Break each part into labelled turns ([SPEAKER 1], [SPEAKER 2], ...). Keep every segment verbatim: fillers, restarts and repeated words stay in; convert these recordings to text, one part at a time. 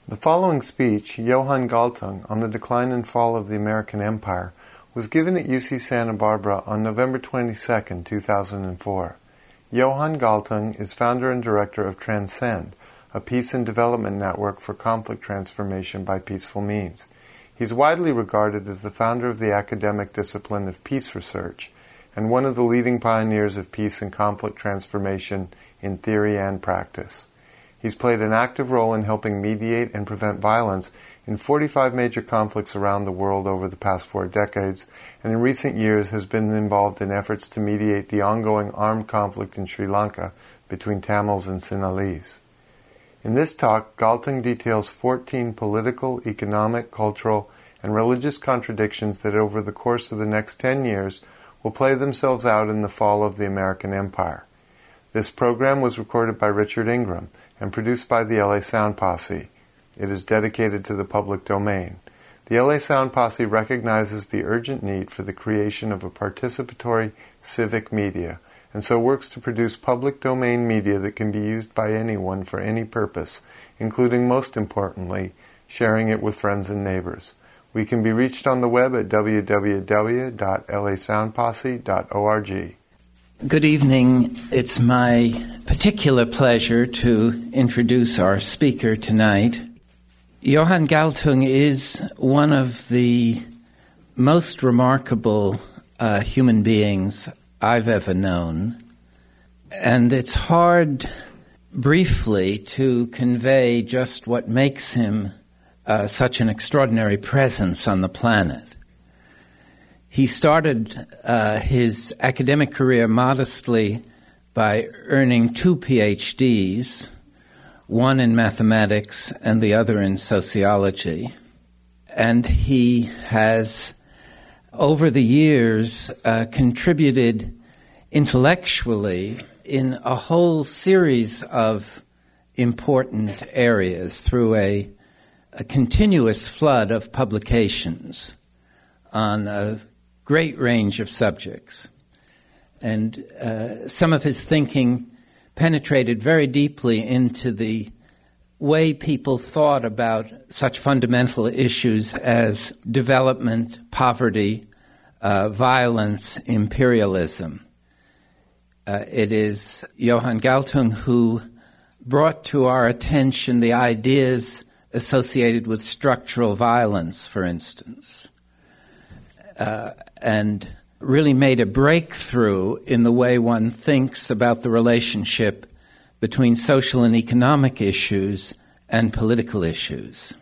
[SPEAKER 1] The following speech, Johann Galtung, on the decline and fall of the American Empire, was given at U C Santa Barbara on November twenty-second, two thousand four. Johann Galtung is founder and director of Transcend, a peace and development network for conflict transformation by peaceful means. He's widely regarded as the founder of the academic discipline of peace research and one of the leading pioneers of peace and conflict transformation in theory and practice. He's played an active role in helping mediate and prevent violence in forty-five major conflicts around the world over the past four decades, and in recent years has been involved in efforts to mediate the ongoing armed conflict in Sri Lanka between Tamils and Sinhalese. In this talk, Galtung details fourteen political, economic, cultural, and religious contradictions that over the course of the next ten years will play themselves out in the fall of the American Empire. This program was recorded by Richard Ingram and produced by the L A Sound Posse. It is dedicated to the public domain. The L A Sound Posse recognizes the urgent need for the creation of a participatory civic media, and so works to produce public domain media that can be used by anyone for any purpose, including, most importantly, sharing it with friends and neighbors. We can be reached on the web at w w w dot l a sound posse dot org.
[SPEAKER 2] Good evening. It's my particular pleasure to introduce our speaker tonight. Johann Galtung is one of the most remarkable uh, human beings I've ever known, and it's hard briefly to convey just what makes him uh, such an extraordinary presence on the planet. He started uh, his academic career modestly by earning two P H Ds, one in mathematics and the other in sociology. And he has, over the years, uh, contributed intellectually in a whole series of important areas through a, a continuous flood of publications on a great range of subjects. And uh, some of his thinking penetrated very deeply into the way people thought about such fundamental issues as development, poverty, uh, violence, imperialism. Uh, it is Johann Galtung who brought to our attention the ideas associated with structural violence, for instance, uh, and really made a breakthrough in the way one thinks about the relationship between social and economic issues and political issues.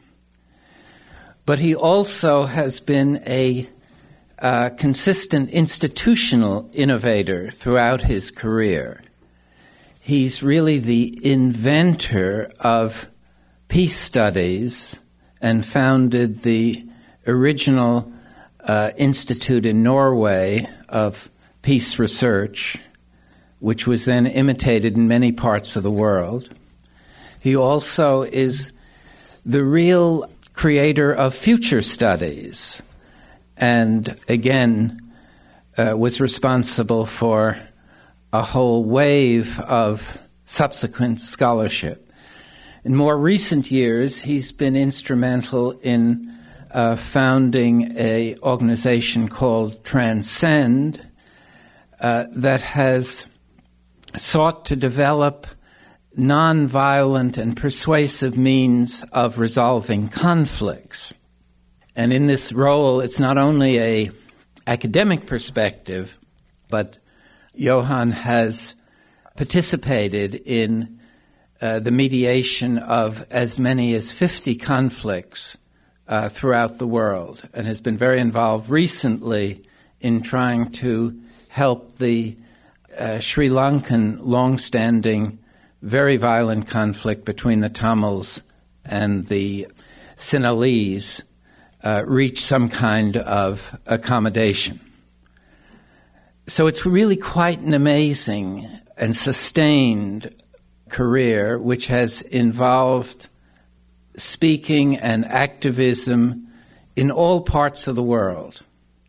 [SPEAKER 2] But he also has been a uh, consistent institutional innovator throughout his career. He's really the inventor of peace studies and founded the original Uh, institute in Norway of peace research, which was then imitated in many parts of the world. He also is the real creator of future studies, and again uh, was responsible for a whole wave of subsequent scholarship. In more recent years, he's been instrumental in Uh, founding a organization called Transcend uh, that has sought to develop nonviolent and persuasive means of resolving conflicts. And in this role, it's not only a academic perspective, but Johann has participated in uh, the mediation of as many as fifty conflicts Uh, throughout the world, and has been very involved recently in trying to help the uh, Sri Lankan long-standing, very violent conflict between the Tamils and the Sinhalese uh, reach some kind of accommodation. So it's really quite an amazing and sustained career which has involved speaking and activism in all parts of the world.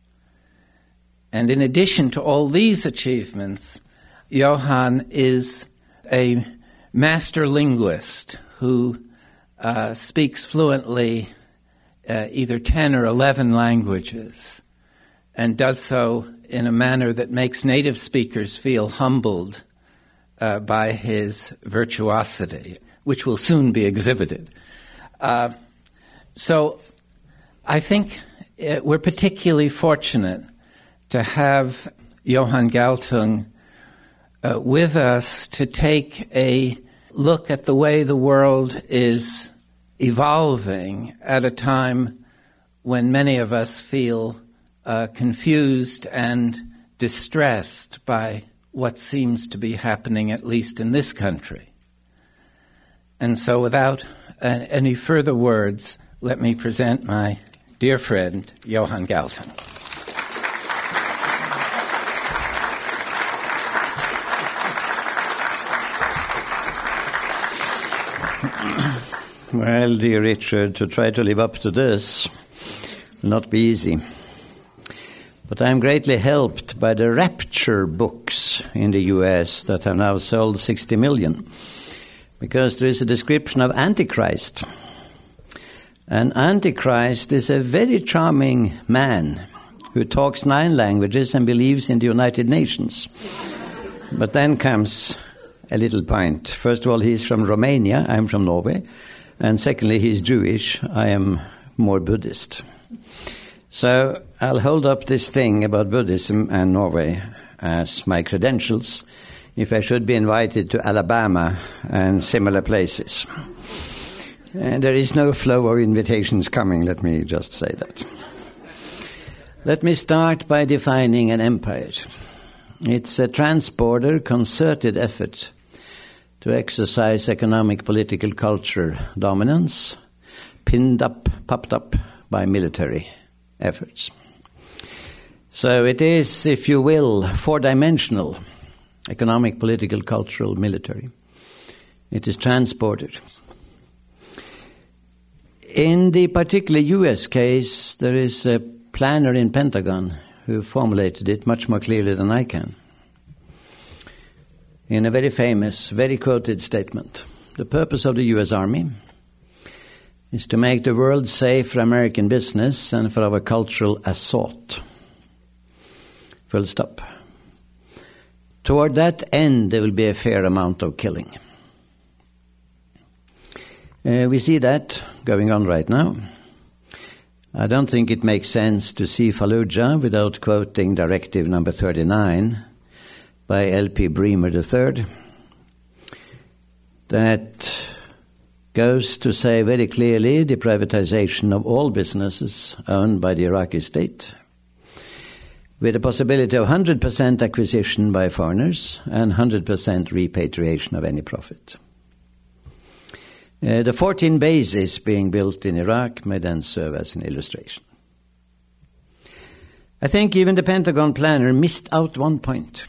[SPEAKER 2] And in addition to all these achievements, Johann is a master linguist who uh, speaks fluently uh, either ten or eleven languages, and does so in a manner that makes native speakers feel humbled uh, by his virtuosity, which will soon be exhibited. Uh, so I think uh, we're particularly fortunate to have Johan Galtung uh, with us to take a look at the way the world is evolving at a time when many of us feel uh, confused and distressed by what seems to be happening, at least in this country. And so without uh, any further words, let me present my dear friend, Johan Galtung.
[SPEAKER 3] Well, dear Richard, to try to live up to this will not be easy. But I'm greatly helped by the Rapture books in the U S that have now sold sixty million, because there is a description of Antichrist. And Antichrist is a very charming man who talks nine languages and believes in the United Nations. But then comes a little point. First of all, he's from Romania, I'm from Norway. And secondly, he's Jewish, I am more Buddhist. So I'll hold up this thing about Buddhism and Norway as my credentials if I should be invited to Alabama and similar places. And there is no flow of invitations coming, let me just say that. Let me start by defining an empire. It's a trans-border, concerted effort to exercise economic, political, culture dominance, pinned up, popped up by military efforts. So it is, if you will, four-dimensional, economic, political, cultural, military. It is transported. In the particular U S case, there is a planner in Pentagon who formulated it much more clearly than I can. In a very famous, very quoted statement, the purpose of the U S Army is to make the world safe for American business and for our cultural assault. Full stop. Toward that end, there will be a fair amount of killing. Uh, we see that going on right now. I don't think it makes sense to see Fallujah without quoting Directive Number thirty-nine by L P Bremer the third. That goes to say very clearly the privatization of all businesses owned by the Iraqi state, with the possibility of one hundred percent acquisition by foreigners and one hundred percent repatriation of any profit. Uh, the fourteen bases being built in Iraq may then serve as an illustration. I think even the Pentagon planner missed out one point.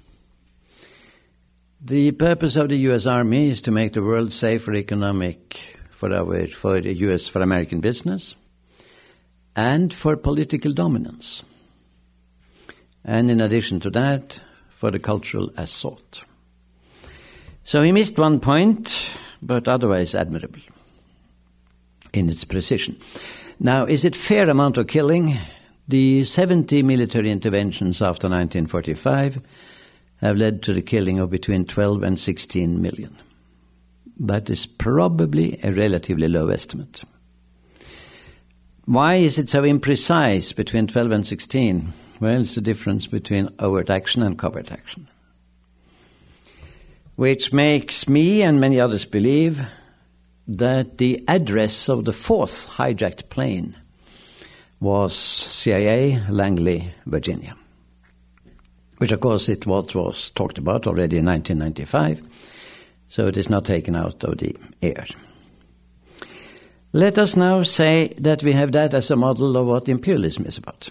[SPEAKER 3] The purpose of the U S Army is to make the world safe for economic, for our, for the U S, for American business, and for political dominance. And in addition to that, for the cultural assault. So he missed one point, but otherwise admirable in its precision. Now, is it fair amount of killing? The seventy military interventions after nineteen forty-five have led to the killing of between twelve and sixteen million. That is probably a relatively low estimate. Why is it so imprecise between twelve and sixteen? Well, it's the difference between overt action and covert action, which makes me and many others believe that the address of the fourth hijacked plane was C I A, Langley, Virginia, which of course it was, was talked about already in nineteen ninety-five, so it is not taken out of the air. Let us now say that we have that as a model of what imperialism is about.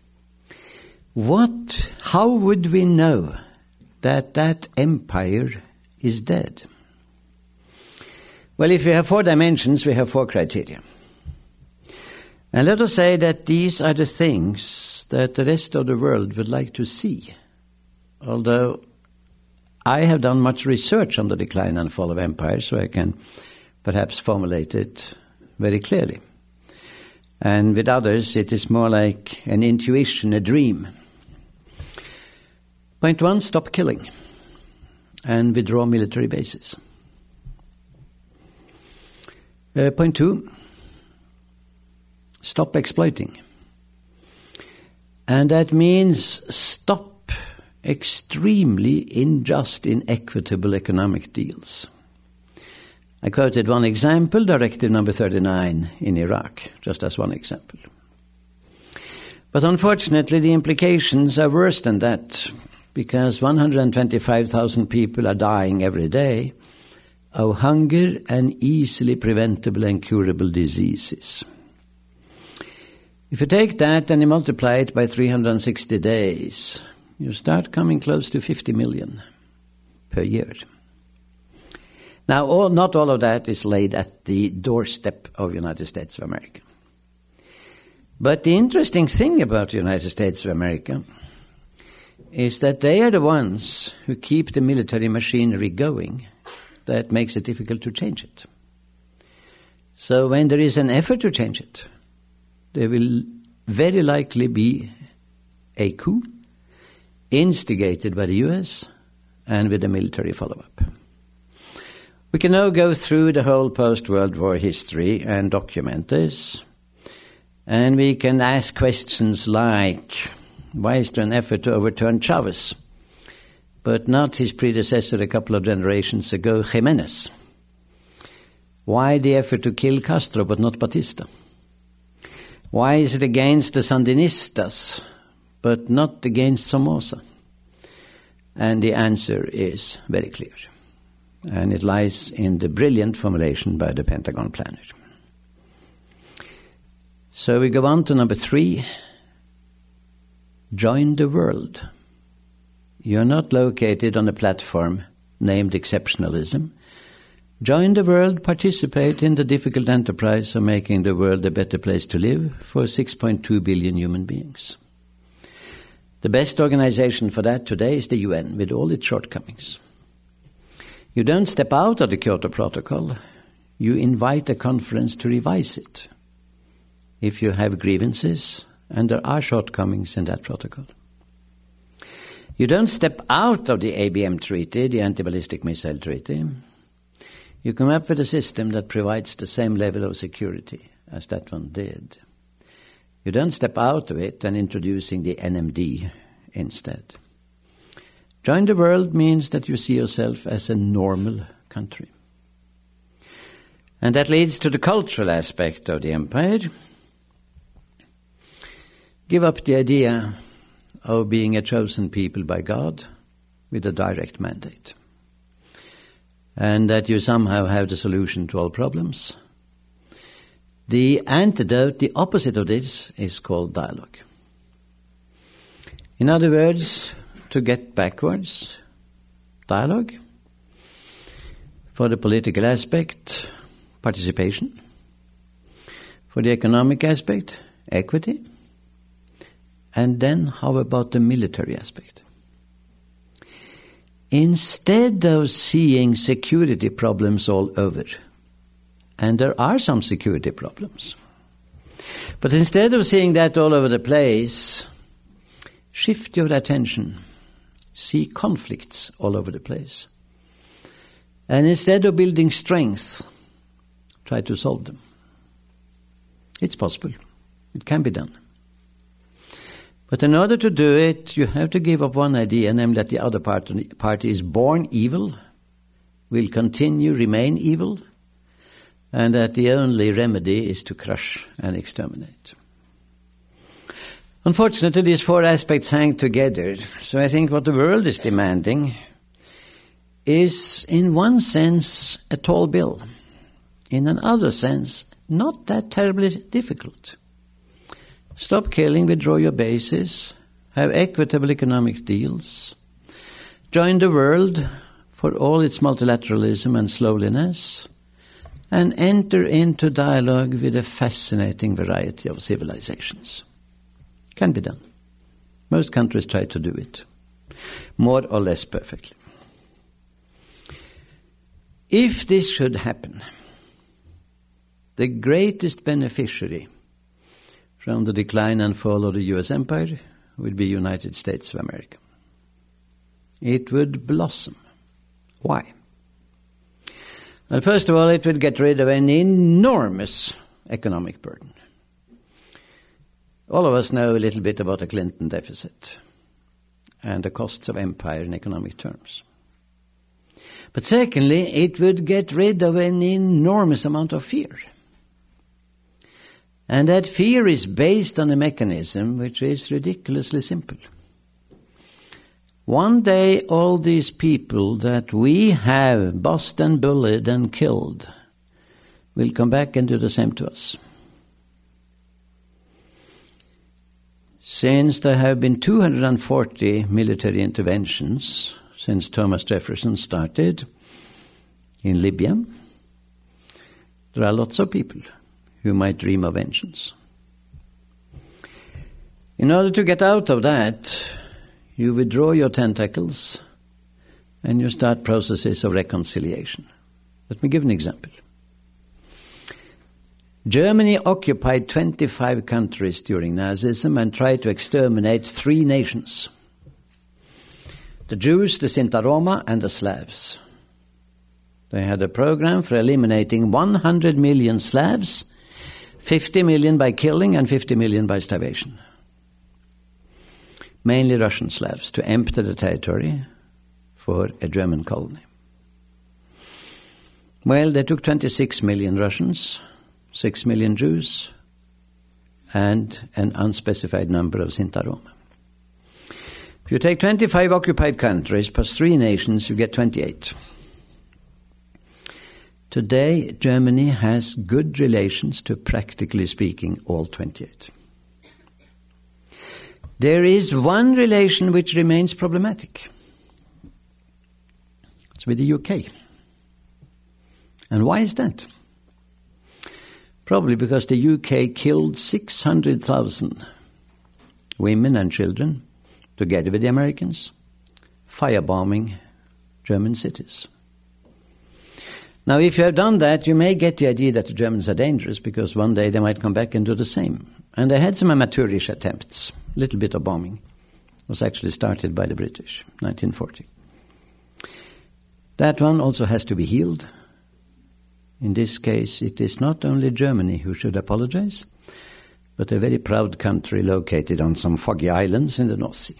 [SPEAKER 3] What, how would we know that that empire is dead? Well, if we have four dimensions, we have four criteria. And let us say that these are the things that the rest of the world would like to see. Although I have done much research on the decline and fall of empires, so I can perhaps formulate it very clearly. And with others, it is more like an intuition, a dream. Point one, stop killing and withdraw military bases. Uh, point two, stop exploiting. And that means stop extremely unjust, inequitable economic deals. I quoted one example, Directive number thirty-nine in Iraq, just as one example. But unfortunately, the implications are worse than that, because one hundred twenty-five thousand people are dying every day of hunger and easily preventable and curable diseases. If you take that and you multiply it by three hundred sixty days, you start coming close to fifty million per year. Now, all, not all of that is laid at the doorstep of the United States of America. But the interesting thing about the United States of America is that they are the ones who keep the military machinery going that makes it difficult to change it. So when there is an effort to change it, there will very likely be a coup instigated by the U S and with a military follow-up. We can now go through the whole post-World War history and document this, and we can ask questions like, why is there an effort to overturn Chavez, but not his predecessor a couple of generations ago, Jimenez? Why the effort to kill Castro, but not Batista? Why is it against the Sandinistas, but not against Somoza? And the answer is very clear. And it lies in the brilliant formulation by the Pentagon planner. So we go on to number three. Join the world. You're not located on a platform named exceptionalism. Join the world, participate in the difficult enterprise of making the world a better place to live for six point two billion human beings. The best organization for that today is the U N, with all its shortcomings. You don't step out of the Kyoto Protocol. You invite a conference to revise it if you have grievances, and there are shortcomings in that protocol. You don't step out of the A B M Treaty, the Anti-Ballistic Missile Treaty. You come up with a system that provides the same level of security as that one did. You don't step out of it and introducing the N M D instead. Join the world means that you see yourself as a normal country. And that leads to the cultural aspect of the empire. Give up the idea of being a chosen people by God with a direct mandate, and that you somehow have the solution to all problems. The antidote, the opposite of this, is called dialogue. In other words, to get backwards, dialogue. For the political aspect, participation. For the economic aspect, equity. And then how about the military aspect? Instead of seeing security problems all over, and there are some security problems, but instead of seeing that all over the place, shift your attention. See conflicts all over the place. And instead of building strength, try to solve them. It's possible. It can be done. But in order to do it, you have to give up one idea, namely that the other party, party is born evil, will continue, remain evil, and that the only remedy is to crush and exterminate. Unfortunately, these four aspects hang together. So I think what the world is demanding is, in one sense, a tall bill. In another sense, not that terribly difficult. Stop killing, withdraw your bases, have equitable economic deals, join the world for all its multilateralism and slowness, and enter into dialogue with a fascinating variety of civilizations. Can be done. Most countries try to do it, more or less perfectly. If this should happen, the greatest beneficiary from the decline and fall of the U S empire would be United States of America. It would blossom. Why? Well, first of all, it would get rid of an enormous economic burden. All of us know a little bit about the Clinton deficit and the costs of empire in economic terms. But secondly, it would get rid of an enormous amount of fear. And that fear is based on a mechanism which is ridiculously simple. One day all these people that we have bossed and bullied and killed will come back and do the same to us. Since there have been two hundred forty military interventions since Thomas Jefferson started in Libya, there are lots of people who might dream of vengeance. In order to get out of that, you withdraw your tentacles and you start processes of reconciliation. Let me give an example. Germany occupied twenty-five countries during Nazism and tried to exterminate three nations: the Jews, the Sinti Roma, and the Slavs. They had a program for eliminating one hundred million Slavs, fifty million by killing and fifty million by starvation. Mainly Russian Slavs, to empty the territory for a German colony. Well, they took twenty-six million Russians, six million Jews, and an unspecified number of Sinti Roma. If you take twenty-five occupied countries plus three nations, you get twenty-eight. Today, Germany has good relations to, practically speaking, all twenty-eight. There is one relation which remains problematic. It's with the U K. And why is that? Probably because the U K killed six hundred thousand women and children together with the Americans, firebombing German cities. Now, if you have done that, you may get the idea that the Germans are dangerous because one day they might come back and do the same. And they had some amateurish attempts. A little bit of bombing was actually started by the British, nineteen forty. That one also has to be healed. In this case, it is not only Germany who should apologize, but a very proud country located on some foggy islands in the North Sea.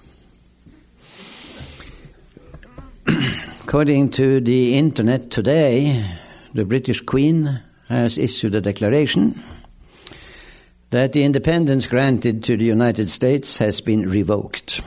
[SPEAKER 3] According to the internet today, the British Queen has issued a declaration that the independence granted to the United States has been revoked.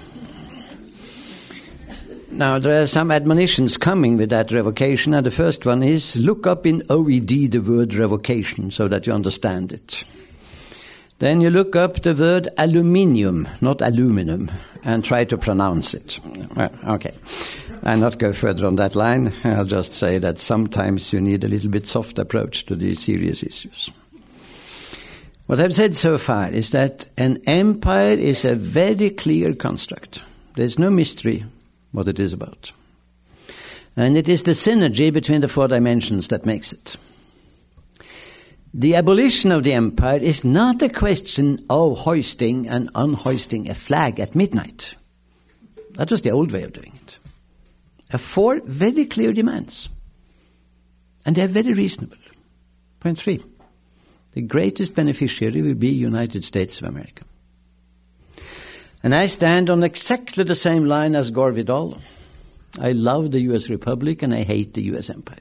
[SPEAKER 3] Now, there are some admonitions coming with that revocation, and the first one is, look up in O E D the word revocation so that you understand it. Then you look up the word aluminium, not aluminum, and try to pronounce it. Well, okay. I'll not go further on that line. I'll just say that sometimes you need a little bit soft approach to these serious issues. What I've said so far is that an empire is a very clear construct. There's no mystery what it is about. And it is the synergy between the four dimensions that makes it. The abolition of the empire is not a question of hoisting and unhoisting a flag at midnight. That was the old way of doing it. There are four very clear demands. And they are very reasonable. Point three. The greatest beneficiary will be United States of America. And I stand on exactly the same line as Gore Vidal. I love the U S Republic and I hate the U S Empire.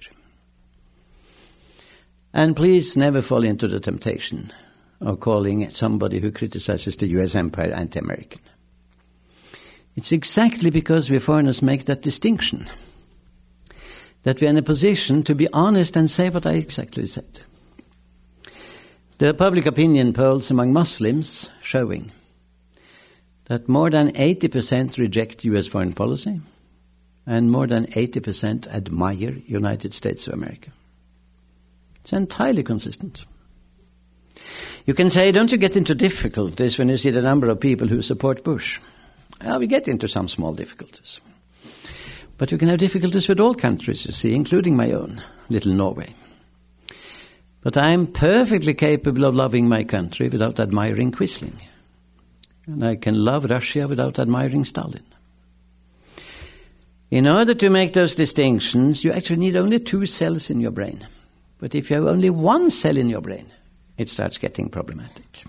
[SPEAKER 3] And please never fall into the temptation of calling somebody who criticizes the U S Empire anti-American. It's exactly because we foreigners make that distinction that we're in a position to be honest and say what I exactly said. The public opinion polls among Muslims showing that more than eighty percent reject U S foreign policy and more than eighty percent admire United States of America. It's entirely consistent. You can say, don't you get into difficulties when you see the number of people who support Bush? Well, we get into some small difficulties. But you can have difficulties with all countries, you see, including my own, little Norway. But I'm perfectly capable of loving my country without admiring Quisling. And I can love Russia without admiring Stalin. In order to make those distinctions, you actually need only two cells in your brain. But if you have only one cell in your brain, it starts getting problematic.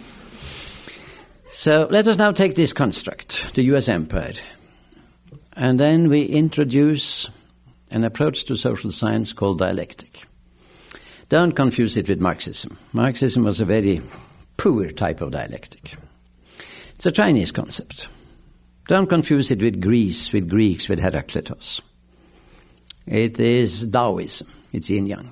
[SPEAKER 3] So let us now take this construct, the U S empire, and then we introduce an approach to social science called dialectic. Don't confuse it with Marxism. Marxism was a very poor type of dialectic. It's a Chinese concept. Don't confuse it with Greece, with Greeks, with Heraclitus. It is Taoism. It's yin-yang.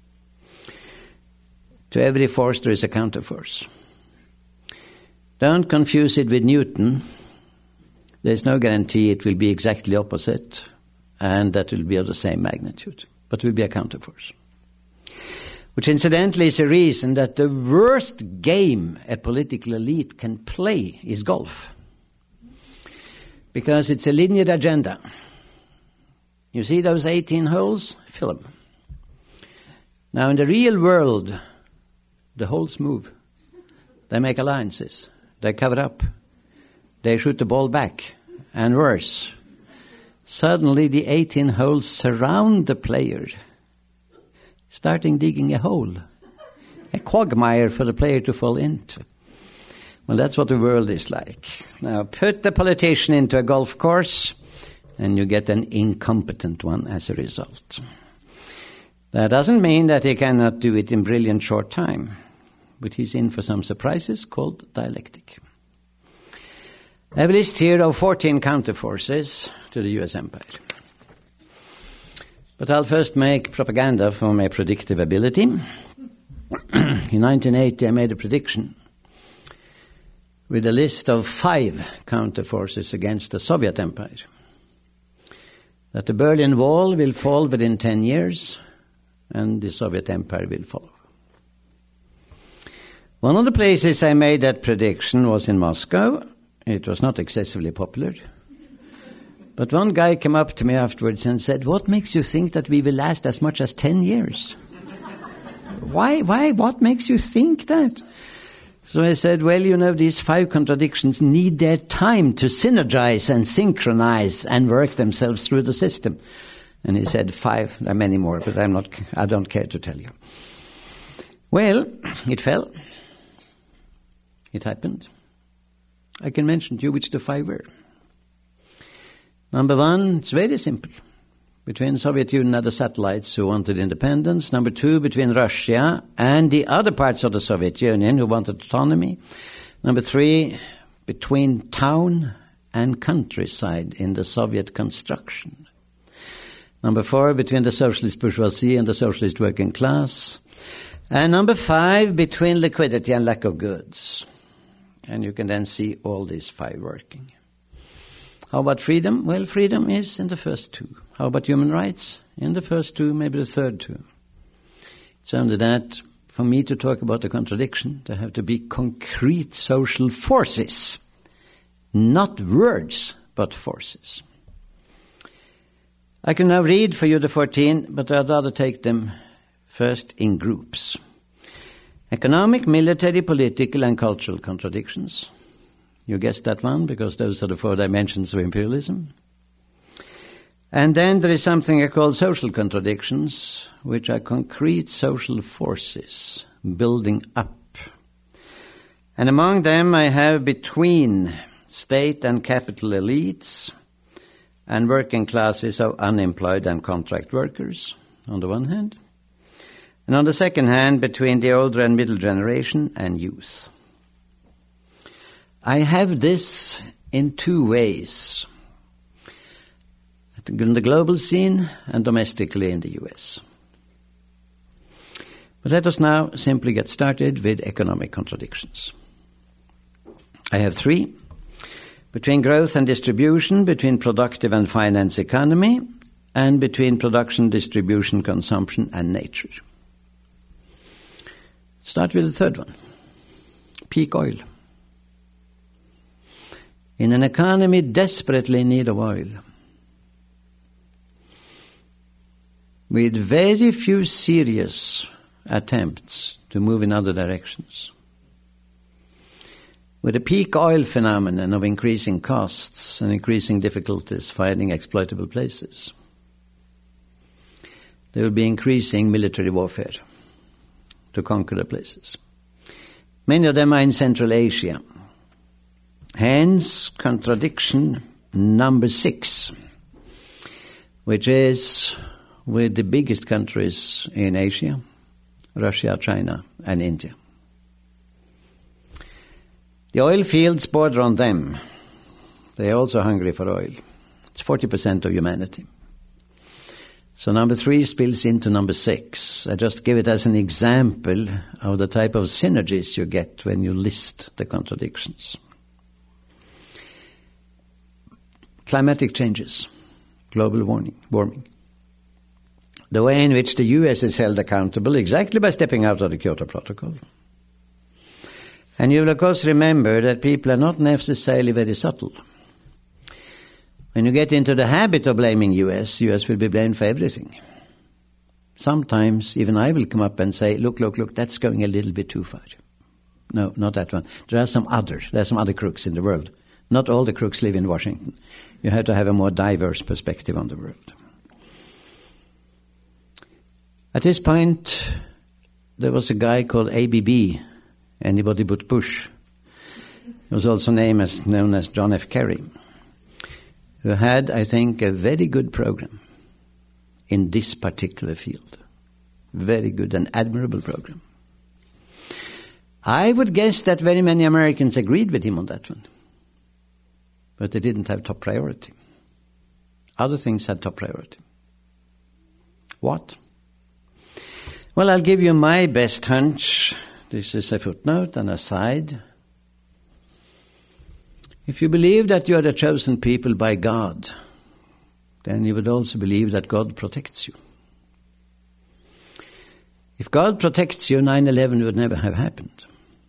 [SPEAKER 3] To every force there is a counterforce. Don't confuse it with Newton. There's no guarantee it will be exactly opposite and that will be of the same magnitude, but it will be a counterforce. Which incidentally is a reason that the worst game a political elite can play is golf. Because it's a linear agenda. You see those eighteen holes? Fill them. Now in the real world, the holes move. They make alliances. They cover up. They shoot the ball back. And worse, suddenly the eighteen holes surround the player, starting digging a hole, a quagmire for the player to fall into. Well, that's what the world is like. Now, put the politician into a golf course, and you get an incompetent one as a result. That doesn't mean that he cannot do it in brilliant short time, but he's in for some surprises called dialectic. I have a list here of fourteen counterforces to the U S empire. But I'll first make propaganda for my predictive ability. In nineteen eighty, I made a prediction with a list of five counterforces against the Soviet empire. That the Berlin Wall will fall within ten years and the Soviet empire will follow. One of the places I made that prediction was in Moscow. It was not excessively popular. But one guy came up to me afterwards and said, "What makes you think that we will last as much as ten years? Why, why, what makes you think that?" So I said, well, you know, these five contradictions need their time to synergize and synchronize and work themselves through the system. And he said, five, there are many more, but I'm not, I don't care to tell you. Well, it fell. It happened. I can mention to you which the five were. Number one, it's very simple. Between the Soviet Union and the satellites who wanted independence. Number two, between Russia and the other parts of the Soviet Union who wanted autonomy. Number three, between town and countryside in the Soviet construction. Number four, between the socialist bourgeoisie and the socialist working class. And number five, between liquidity and lack of goods. And you can then see all these five working. How about freedom? Well, freedom is in the first two. How about human rights? In the first two, maybe the third two. It's only that for me to talk about the contradiction, there have to be concrete social forces. Not words, but forces. I can now read for you the fourteen, but I'd rather take them first in groups. Economic, military, political, and cultural contradictions. You guessed that one, because those are the four dimensions of imperialism. And then there is something I call social contradictions, which are concrete social forces building up. And among them I have between state and capital elites and working classes of unemployed and contract workers, on the one hand. And on the second hand, between the older and middle generation and youth. I have this in two ways. In the global scene and domestically in the U S. But let us now simply get started with economic contradictions. I have three. Between growth and distribution, between productive and finance economy, and between production, distribution, consumption, and nature. Start with the third one. Peak oil. In an economy desperately in need of oil, with very few serious attempts to move in other directions. With the peak oil phenomenon of increasing costs and increasing difficulties finding exploitable places, there will be increasing military warfare to conquer the places. Many of them are in Central Asia. Hence, contradiction number six, which is with the biggest countries in Asia, Russia, China, and India. The oil fields border on them. They are also hungry for oil. It's forty percent of humanity. So number three spills into number six. I just give it as an example of the type of synergies you get when you list the contradictions. Climatic changes, global warming, warming. The way in which the U S is held accountable exactly by stepping out of the Kyoto Protocol. And you will of course remember that people are not necessarily very subtle. When you get into the habit of blaming U S, U S will be blamed for everything. Sometimes even I will come up and say, look, look, look, that's going a little bit too far. No, not that one. There are some other, there are some other crooks in the world. Not all the crooks live in Washington. You have to have a more diverse perspective on the world. At this point, there was a guy called A B B, Anybody But Bush. He was also known as, known as John F. Kerry, who had, I think, a very good program in this particular field. Very good and admirable program. I would guess that very many Americans agreed with him on that one. But they didn't have top priority. Other things had top priority. What? Well, I'll give you my best hunch. This is a footnote, an aside. If you believe that you are the chosen people by God, then you would also believe that God protects you. If God protects you, nine eleven would never have happened.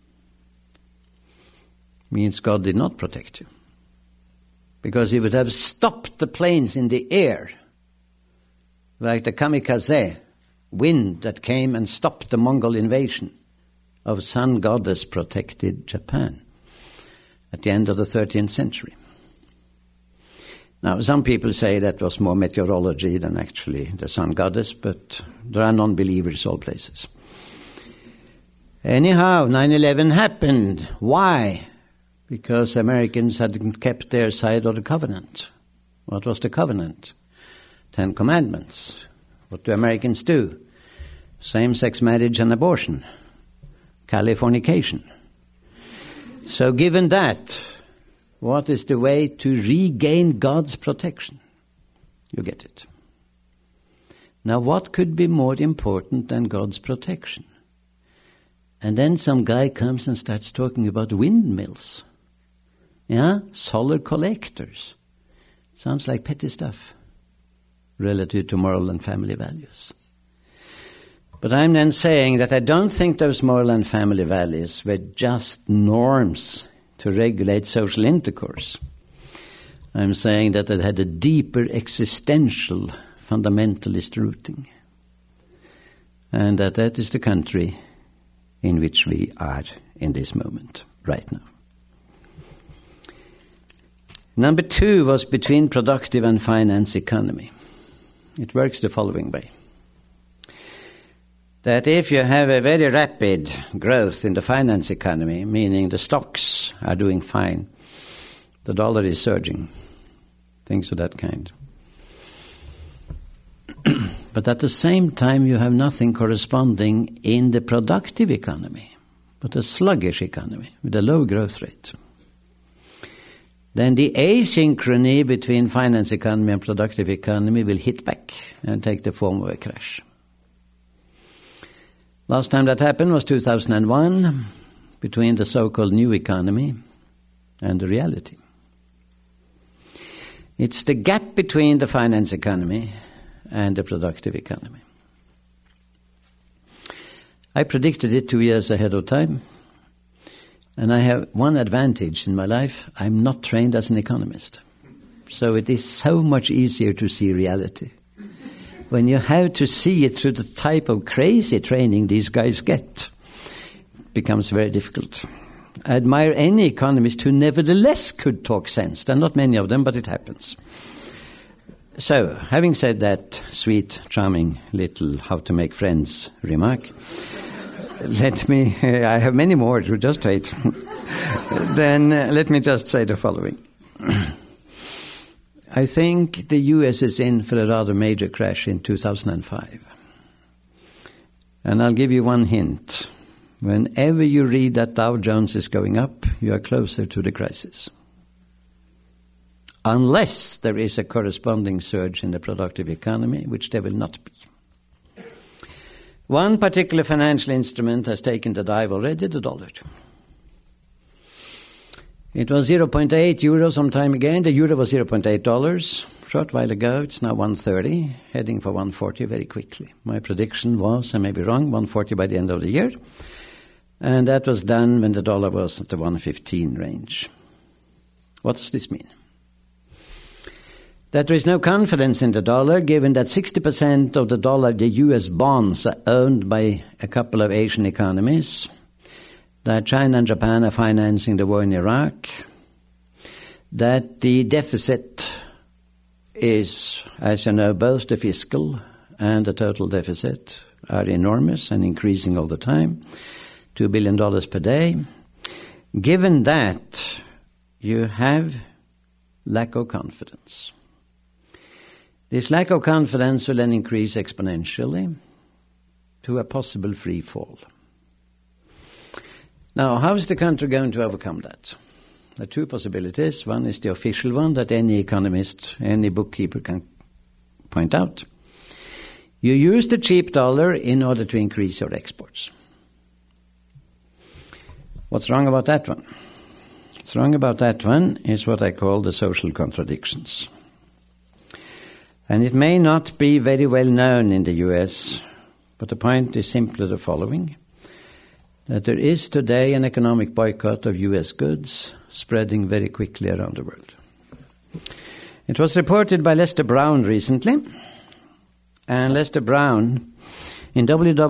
[SPEAKER 3] Means God did not protect you. Because he would have stopped the planes in the air, like the kamikaze wind that came and stopped the Mongol invasion of sun goddess protected Japan at the end of the thirteenth century. Now, some people say that was more meteorology than actually the sun goddess, but there are non-believers all places. Anyhow, nine eleven happened. Why? Because Americans hadn't kept their side of the covenant. What was the covenant? Ten Commandments. What do Americans do? Same-sex marriage and abortion. Californication. So given that, what is the way to regain God's protection? You get it. Now, what could be more important than God's protection? And then some guy comes and starts talking about windmills. Yeah? Solar collectors. Sounds like petty stuff relative to moral and family values. But I'm then saying that I don't think those moral and family values were just norms to regulate social intercourse. I'm saying that it had a deeper existential fundamentalist rooting. And that that is the country in which we are in this moment, right now. Number two was between productive and finance economy. It works the following way. That if you have a very rapid growth in the finance economy, meaning the stocks are doing fine, the dollar is surging, things of that kind. But at the same time, you have nothing corresponding in the productive economy, but a sluggish economy with a low growth rate. Then the asynchrony between finance economy and productive economy will hit back and take the form of a crash. Last time that happened was two thousand one, between the so-called new economy and the reality. It's the gap between the finance economy and the productive economy. I predicted it two years ahead of time. And I have one advantage in my life. I'm not trained as an economist. So it is so much easier to see reality. when you have to see it through the type of crazy training these guys get, it becomes very difficult. I admire any economist who nevertheless could talk sense. There are not many of them, but it happens. So, having said that sweet, charming little how to make friends remark, let me, uh, I have many more to just wait. Then uh, let me just say the following. I think the U S is in for a rather major crash in two thousand five. And I'll give you one hint. Whenever you read that Dow Jones is going up, you are closer to the crisis. Unless there is a corresponding surge in the productive economy, which there will not be. One particular financial instrument has taken the dive already, the dollar. It was zero point eight euro some time again. The euro was zero point eight dollars. Short while ago, it's now one thirty, heading for one forty very quickly. My prediction was, I may be wrong, one forty by the end of the year. And that was done when the dollar was at the one fifteen range. What does this mean? That there is no confidence in the dollar, given that sixty percent of the dollar, the U S bonds, are owned by a couple of Asian economies, that China and Japan are financing the war in Iraq, that the deficit is, as you know, both the fiscal and the total deficit are enormous and increasing all the time, two billion dollars per day. Given that, you have lack of confidence. This lack of confidence will then increase exponentially to a possible free fall. Now, how is the country going to overcome that? There are two possibilities. One is the official one that any economist, any bookkeeper can point out. You use the cheap dollar in order to increase your exports. What's wrong about that one? What's wrong about that one is what I call the social contradictions. And it may not be very well known in the U S, but the point is simply the following, that there is today an economic boycott of U S goods spreading very quickly around the world. It was reported by Lester Brown recently, and Lester Brown in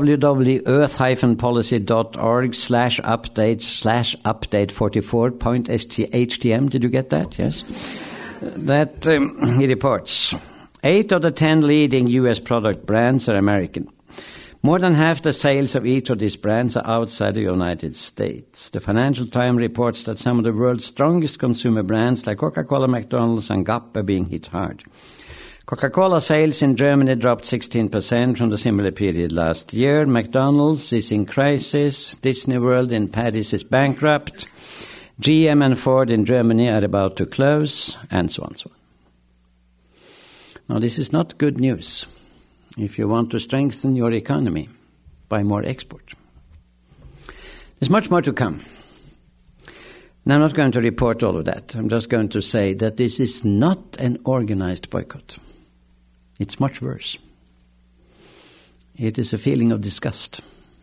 [SPEAKER 3] www.earth-policy.org slash update slash update forty-four point H T M, did you get that? Yes. That um, he reports, eight of the ten leading U S product brands are American. More than half the sales of each of these brands are outside the United States. The Financial Times reports that some of the world's strongest consumer brands like Coca-Cola, McDonald's, and Gap are being hit hard. Coca-Cola sales in Germany dropped sixteen percent from the similar period last year. McDonald's is in crisis. Disney World in Paris is bankrupt. G M and Ford in Germany are about to close, and so on and so on. Now, this is not good news if you want to strengthen your economy by more export. There's much more to come. Now, I'm not going to report all of that. I'm just going to say that this is not an organized boycott. It's much worse. It is a feeling of disgust.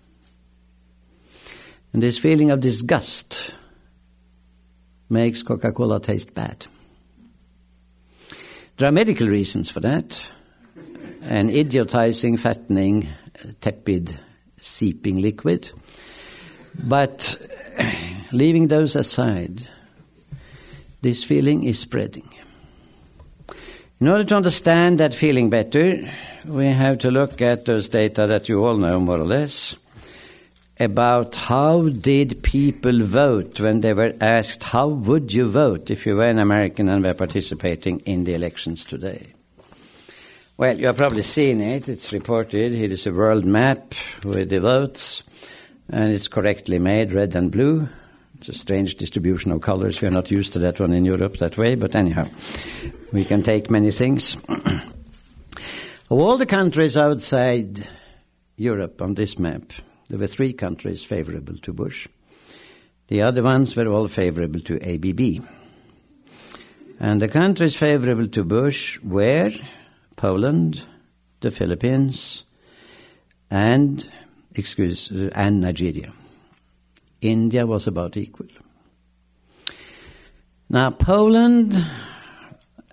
[SPEAKER 3] And this feeling of disgust makes Coca-Cola taste bad. There are medical reasons for that. An idiotizing, fattening, tepid, seeping liquid. But leaving those aside, this feeling is spreading. In order to understand that feeling better, we have to look at those data that you all know more or less about how did people vote when they were asked, how would you vote if you were an American and were participating in the elections today? Well, you have probably seen it. It's reported. Here is a world map with the votes, and it's correctly made, red and blue. It's a strange distribution of colors. We are not used to that one in Europe that way, but anyhow, we can take many things. Of all the countries outside Europe on this map, there were three countries favorable to Bush. The other ones were all favorable to A B B. And the countries favorable to Bush were Poland, the Philippines, and, excuse, and Nigeria. India was about equal. Now, Poland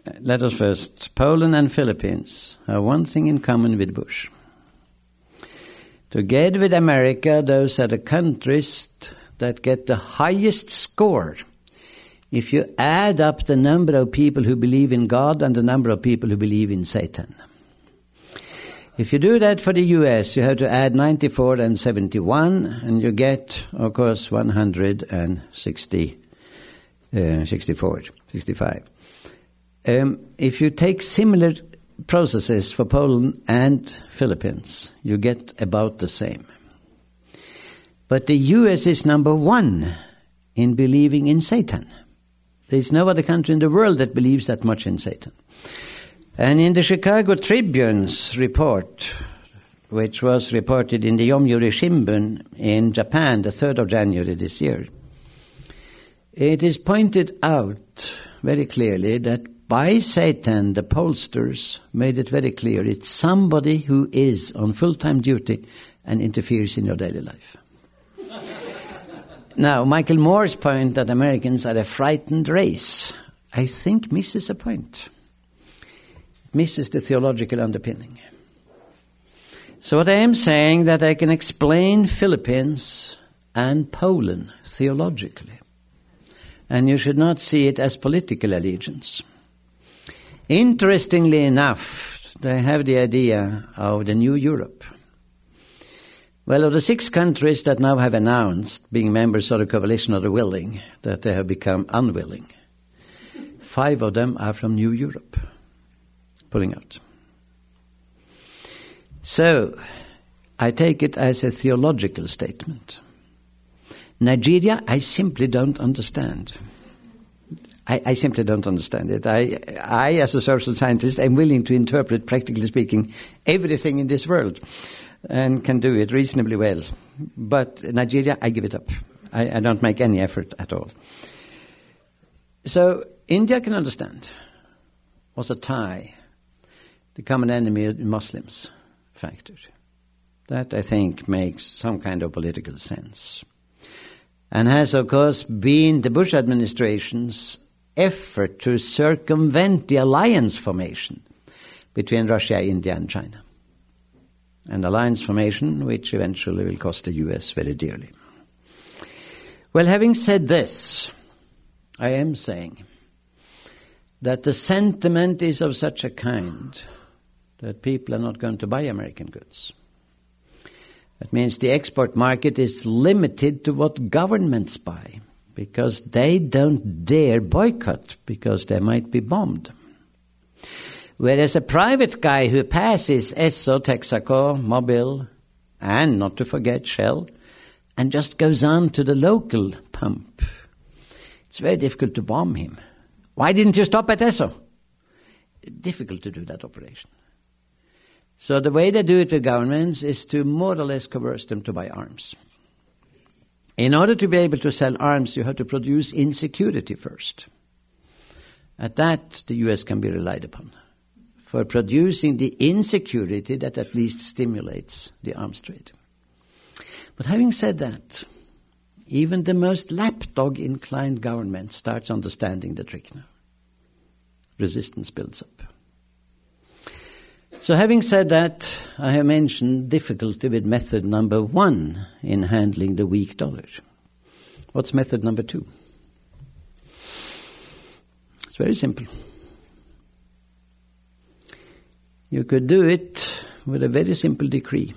[SPEAKER 3] let us first, Poland and Philippines have one thing in common with Bush. Together with America, those are the countries that get the highest score if you add up the number of people who believe in God and the number of people who believe in Satan. If you do that for the U S, you have to add ninety-four and seventy-one, and you get, of course, one hundred sixty, uh, sixty-four, sixty-five. Um, if you take similar processes for Poland and Philippines, you get about the same. But the U S is number one in believing in Satan. There's no other country in the world that believes that much in Satan. And in the Chicago Tribune's report, which was reported in the Yomiuri Shimbun in Japan, the third of January this year, it is pointed out very clearly that by Satan, the pollsters made it very clear it's somebody who is on full-time duty and interferes in your daily life. Now, Michael Moore's point that Americans are a frightened race, I think misses a point. Misses the theological underpinning. So what I am saying that I can explain Philippines and Poland theologically. And you should not see it as political allegiance. Interestingly enough, they have the idea of the new Europe. Well, of the six countries that now have announced, being members of the coalition of the willing, that they have become unwilling, five of them are from New Europe, pulling out. So, I take it as a theological statement. Nigeria, I simply don't understand. I, I simply don't understand it. I, I, as a social scientist, am willing to interpret, practically speaking, everything in this world, and can do it reasonably well. But Nigeria, I give it up. I, I don't make any effort at all. So India can understand. Was a tie, the common enemy of Muslims factor. That, I think, makes some kind of political sense. And has, of course, been the Bush administration's effort to circumvent the alliance formation between Russia, India, and China. An alliance formation which eventually will cost the U S very dearly. Well, having said this, I am saying that the sentiment is of such a kind that people are not going to buy American goods. That means the export market is limited to what governments buy, because they don't dare boycott because they might be bombed. Whereas a private guy who passes Esso, Texaco, Mobil, and not to forget Shell, and just goes on to the local pump, it's very difficult to bomb him. Why didn't you stop at Esso? Difficult to do that operation. So the way they do it with governments is to more or less coerce them to buy arms. In order to be able to sell arms, you have to produce insecurity first. At that, the U S can be relied upon for producing the insecurity that at least stimulates the arms trade. But having said that, even the most lapdog-inclined government starts understanding the trick now. Resistance builds up. So having said that, I have mentioned difficulty with method number one in handling the weak dollar. What's method number two? It's very simple. You could do it with a very simple decree.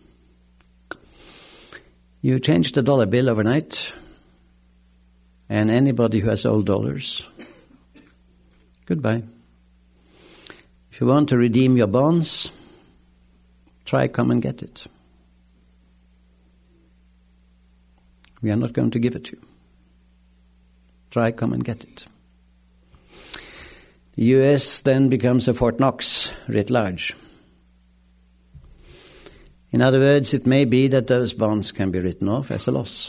[SPEAKER 3] You change the dollar bill overnight, and anybody who has old dollars, goodbye. If you want to redeem your bonds, try come and get it. We are not going to give it to you. Try come and get it. The U S then becomes a Fort Knox writ large. In other words, it may be that those bonds can be written off as a loss.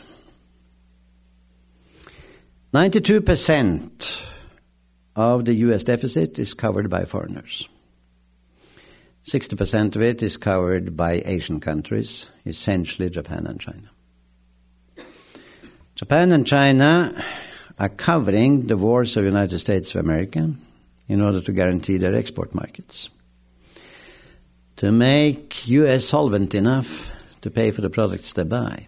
[SPEAKER 3] ninety-two percent of the U S deficit is covered by foreigners. sixty percent of it is covered by Asian countries, essentially Japan and China. Japan and China are covering the wars of the United States of America in order to guarantee their export markets, to make U S solvent enough to pay for the products they buy.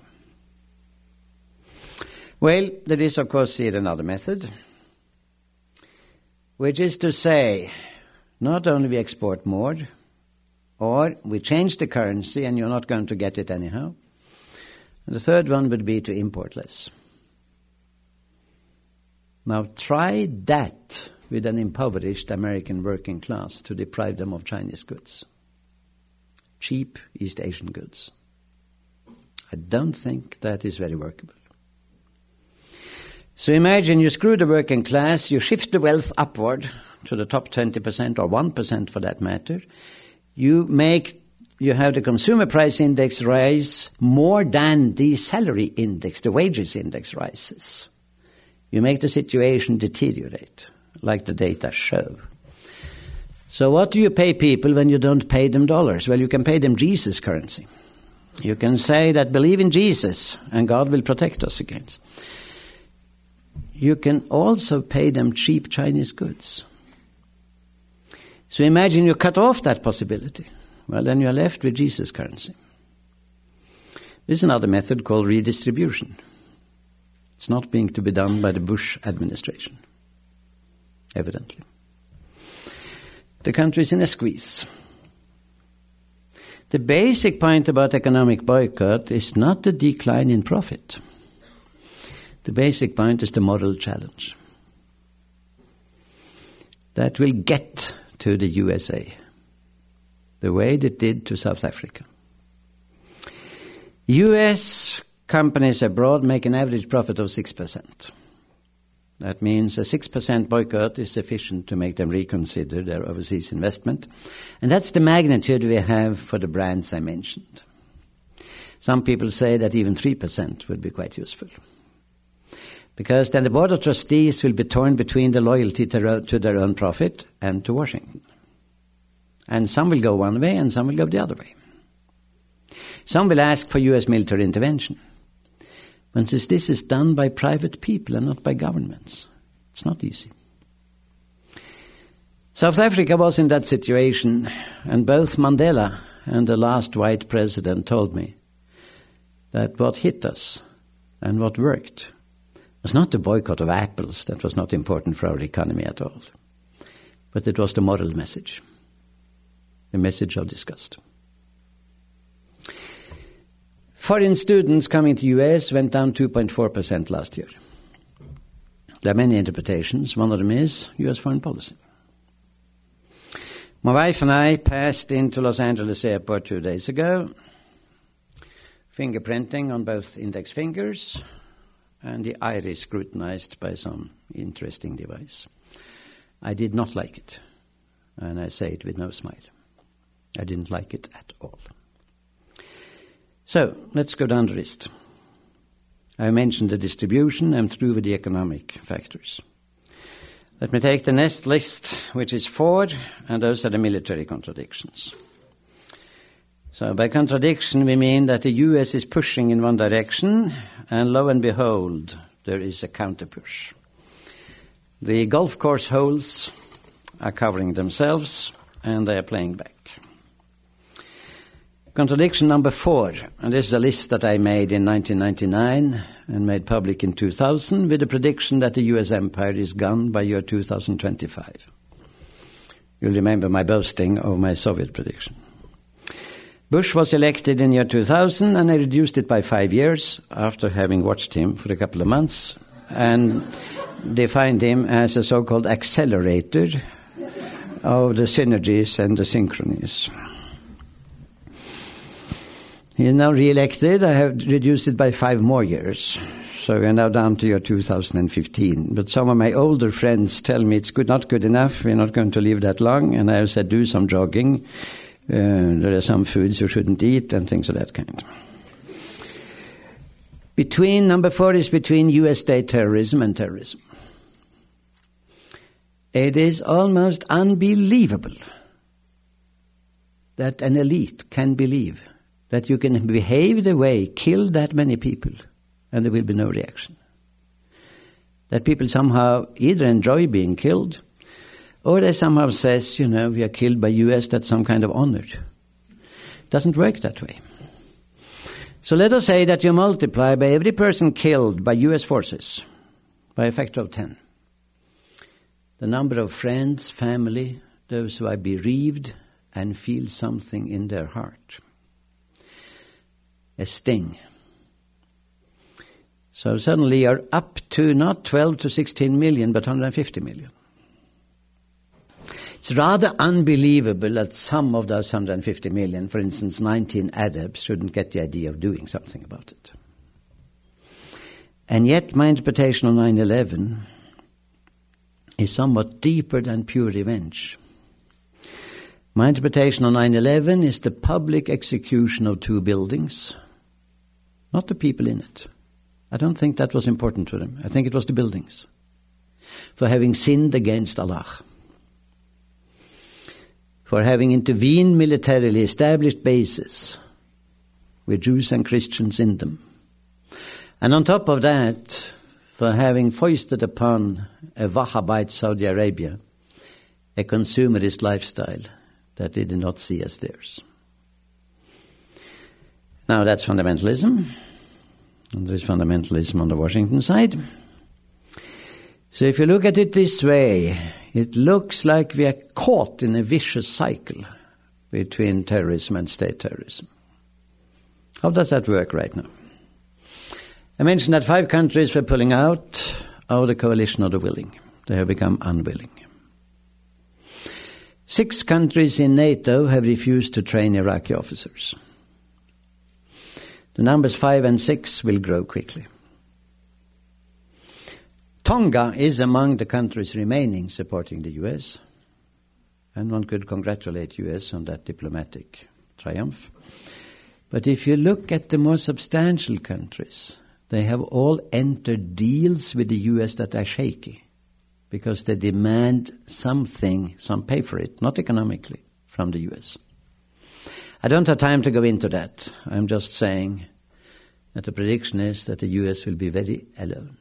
[SPEAKER 3] Well, there is, of course, here another method, which is to say, not only we export more, or we change the currency and you're not going to get it anyhow. And the third one would be to import less. Now try that with an impoverished American working class to deprive them of Chinese goods. Cheap East Asian goods. I don't think that is very workable. So imagine you screw the working class, you shift the wealth upward to the top twenty percent or one percent for that matter. You make, you have the consumer price index rise more than the salary index, the wages index rises. You make the situation deteriorate, like the data show. So what do you pay people when you don't pay them dollars? Well, you can pay them Jesus currency. You can say that believe in Jesus and God will protect us against. You can also pay them cheap Chinese goods. So imagine you cut off that possibility. Well, then you're left with Jesus currency. There's another method called redistribution. It's not being to be done by the Bush administration, evidently. The country is in a squeeze. The basic point about economic boycott is not the decline in profit. The basic point is the moral challenge that will get to the U S A the way it did to South Africa. U S companies abroad make an average profit of six percent. That means a six percent boycott is sufficient to make them reconsider their overseas investment. And that's the magnitude we have for the brands I mentioned. Some people say that even three percent would be quite useful. Because then the Board of Trustees will be torn between the loyalty to, to their own profit and to Washington. And some will go one way and some will go the other way. Some will ask for U S military intervention. But since this is done by private people and not by governments, it's not easy. South Africa was in that situation, and both Mandela and the last white president told me that what hit us and what worked was not the boycott of apples, that was not important for our economy at all, but it was the moral message, the message of disgust. Foreign students coming to U S went down two point four percent last year. There are many interpretations. One of them is U S foreign policy. My wife and I passed into Los Angeles airport two days ago, fingerprinting on both index fingers, and the iris scrutinized by some interesting device. I did not like it, and I say it with no smile. I didn't like it at all. So, let's go down the list. I mentioned the distribution. I'm through with the economic factors. Let me take the next list, which is four, and those are the military contradictions. So by contradiction, we mean that the U S is pushing in one direction, and lo and behold, there is a counter-push. The golf course holes are covering themselves, and they are playing back. Contradiction number four, and this is a list that I made in nineteen ninety-nine and made public in two thousand with the prediction that the U S empire is gone by year two thousand twenty-five. You'll remember my boasting of my Soviet prediction. Bush was elected in year two thousand, and I reduced it by five years after having watched him for a couple of months and defined him as a so-called accelerator of the synergies and the synchronies. He is now re-elected. I have reduced it by five more years. So we are now down to year two thousand fifteen. But some of my older friends tell me it's good, not good enough. We're not going to live that long. And I have said, do some jogging. Uh, there are some foods you shouldn't eat and things of that kind. Between, number four is between U S state terrorism and terrorism. It is almost unbelievable that an elite can believe that you can behave the way, kill that many people, and there will be no reaction. That people somehow either enjoy being killed or they somehow says, you know, we are killed by U S, that's some kind of honor. It doesn't work that way. So let us say that you multiply by every person killed by U S forces by a factor of ten. The number of friends, family, those who are bereaved and feel something in their heart. A sting. So suddenly you're up to not twelve to sixteen million, but one hundred fifty million. It's rather unbelievable that some of those one hundred fifty million, for instance, nineteen adepts, shouldn't get the idea of doing something about it. And yet my interpretation of nine eleven is somewhat deeper than pure revenge. My interpretation of nine eleven is the public execution of two buildings, not the people in it. I don't think that was important to them. I think it was the buildings, for having sinned against Allah, for having intervened militarily, established bases with Jews and Christians in them. And on top of that, for having foisted upon a Wahhabite Saudi Arabia a consumerist lifestyle that they did not see as theirs. Now that's fundamentalism. And there is fundamentalism on the Washington side. So if you look at it this way, it looks like we are caught in a vicious cycle between terrorism and state terrorism. How does that work right now? I mentioned that five countries were pulling out of the coalition of the willing. They have become unwilling. Six countries in NATO have refused to train Iraqi officers. The numbers five and six will grow quickly. Tonga is among the countries remaining supporting the U S, and one could congratulate U S on that diplomatic triumph. But if you look at the more substantial countries, they have all entered deals with the U S that are shaky, because they demand something, some pay for it, not economically, from the U S. I don't have time to go into that. I'm just saying that the prediction is that the U S will be very alone.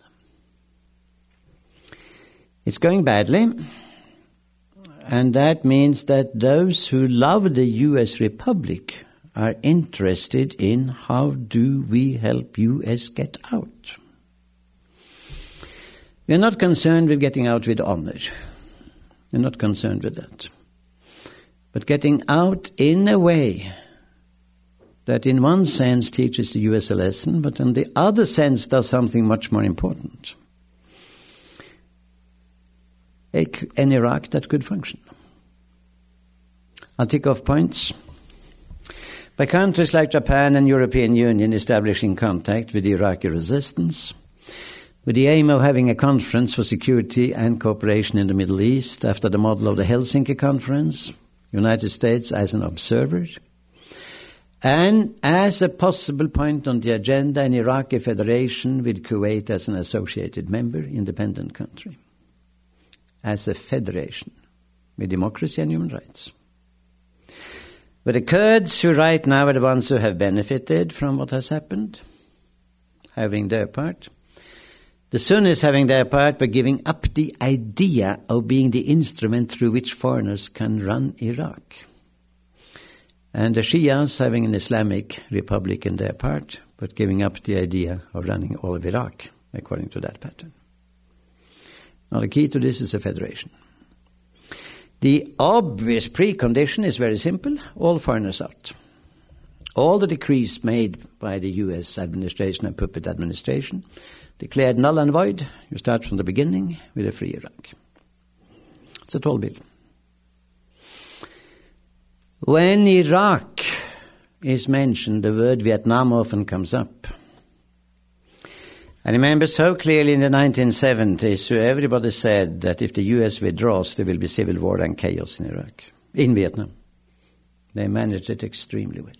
[SPEAKER 3] It's going badly, and that means that those who love the U S Republic are interested in how do we help U S get out. We are not concerned with getting out with honor. We're not concerned with that. But getting out in a way that in one sense teaches the U S a lesson, but in the other sense does something much more important. An Iraq that could function. I'll tick off points. By countries like Japan and European Union establishing contact with the Iraqi resistance, with the aim of having a conference for security and cooperation in the Middle East after the model of the Helsinki Conference, United States as an observer, and as a possible point on the agenda, an Iraqi federation with Kuwait as an associated member, independent country, as a federation with democracy and human rights. But the Kurds, who right now are the ones who have benefited from what has happened, having their part. The Sunnis having their part by giving up the idea of being the instrument through which foreigners can run Iraq. And the Shias having an Islamic republic in their part, but giving up the idea of running all of Iraq according to that pattern. Now the key to this is a federation. The obvious precondition is very simple: all foreigners out. All the decrees made by the U S administration and puppet administration declared null and void. You start from the beginning with a free Iraq. It's a tall bill. When Iraq is mentioned, the word Vietnam often comes up. I remember so clearly in the nineteen seventies, so everybody said that if the U S withdraws, there will be civil war and chaos in Iraq, in Vietnam. They managed it extremely well.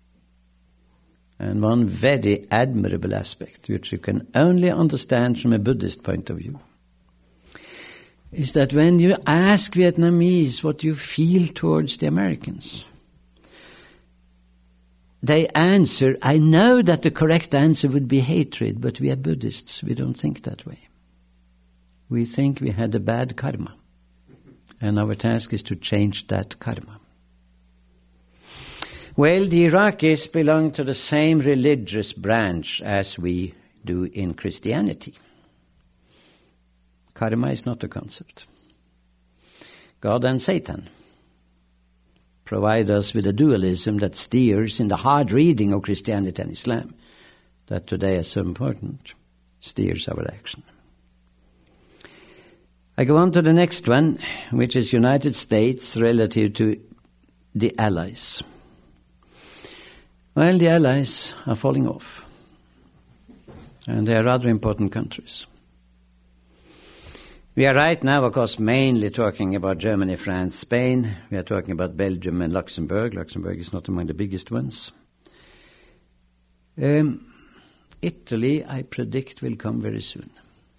[SPEAKER 3] And one very admirable aspect, which you can only understand from a Buddhist point of view, is that when you ask Vietnamese what you feel towards the Americans, they answer, I know that the correct answer would be hatred, but we are Buddhists. We don't think that way. We think we had a bad karma. and our task is to change that karma. Well, the Iraqis belong to the same religious branch as we do in Christianity. Karma is not a concept. God and Satan provide us with a dualism that steers in the hard reading of Christianity and Islam, that today is so important, steers our action. I go on to the next one, which is United States relative to the Allies. Well, the Allies are falling off, and they are rather important countries. We are right now, of course, mainly talking about Germany, France, Spain. We are talking about Belgium and Luxembourg. Luxembourg is not among the biggest ones. Um, Italy, I predict, will come very soon.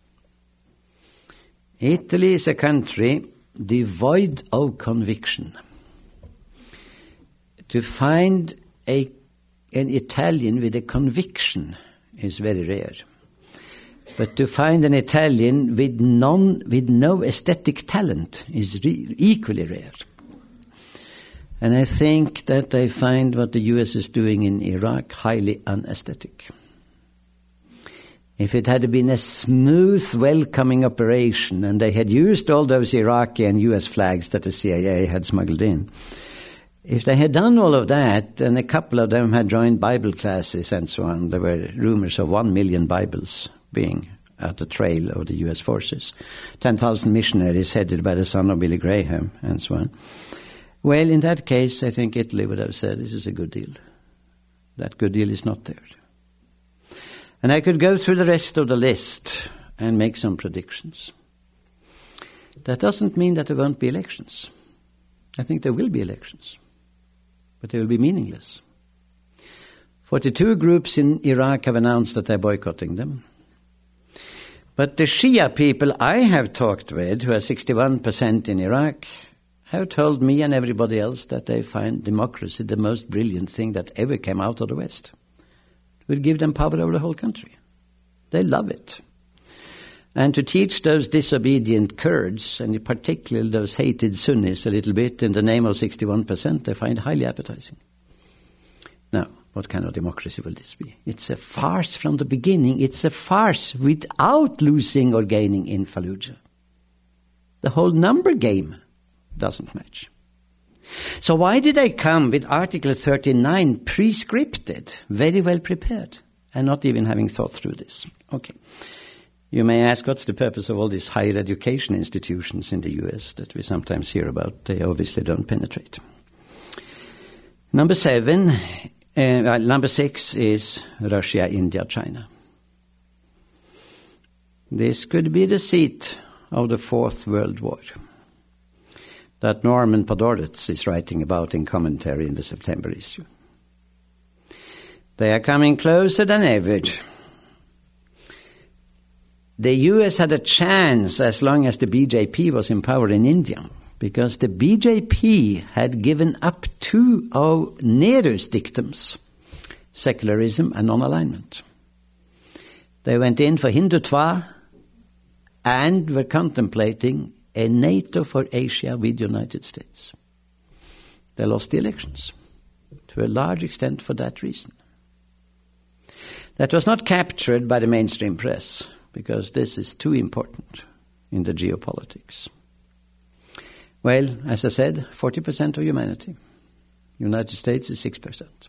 [SPEAKER 3] Italy is a country devoid of conviction. To find a, an Italian with a conviction is very rare. But to find an Italian with, non, with no aesthetic talent is re- equally rare. And I think that I find what the U S is doing in Iraq highly unaesthetic. If it had been a smooth, welcoming operation and they had used all those Iraqi and U S flags that the C I A had smuggled in, if they had done all of that and a couple of them had joined Bible classes and so on, there were rumors of one million Bibles being at the trail of the U S forces, ten thousand missionaries headed by the son of Billy Graham and so on. Well, in that case, I think Italy would have said, this is a good deal. That good deal is not there. And I could go through the rest of the list and make some predictions. That doesn't mean that there won't be elections. I think there will be elections, but they will be meaningless. forty-two groups in Iraq have announced that they're boycotting them. But the Shia people I have talked with, who are sixty-one percent in Iraq, have told me and everybody else that they find democracy the most brilliant thing that ever came out of the West. It will give them power over the whole country. They love it. And to teach those disobedient Kurds, and particularly those hated Sunnis a little bit in the name of sixty-one percent, they find highly appetizing. Now, what kind of democracy will this be? It's a farce from the beginning. It's a farce without losing or gaining in Fallujah. The whole number game doesn't match. So why did I come with Article thirty-nine pre-scripted, very well prepared, and not even having thought through this? Okay. You may ask, what's the purpose of all these higher education institutions in the U S that we sometimes hear about? They obviously don't penetrate. Number seven, uh, number six is Russia, India, China. This could be the seat of the Fourth World War that Norman Podhoretz is writing about in commentary in the September issue. They are coming closer than ever. The U S had a chance as long as the B J P was in power in India, because the B J P had given up two of Nehru's dictums, secularism and non-alignment. They went in for Hindutva and were contemplating a NATO for Asia with the United States. They lost the elections, to a large extent for that reason. That was not captured by the mainstream press, because this is too important in the geopolitics. Well, as I said, forty percent of humanity. United States is six percent.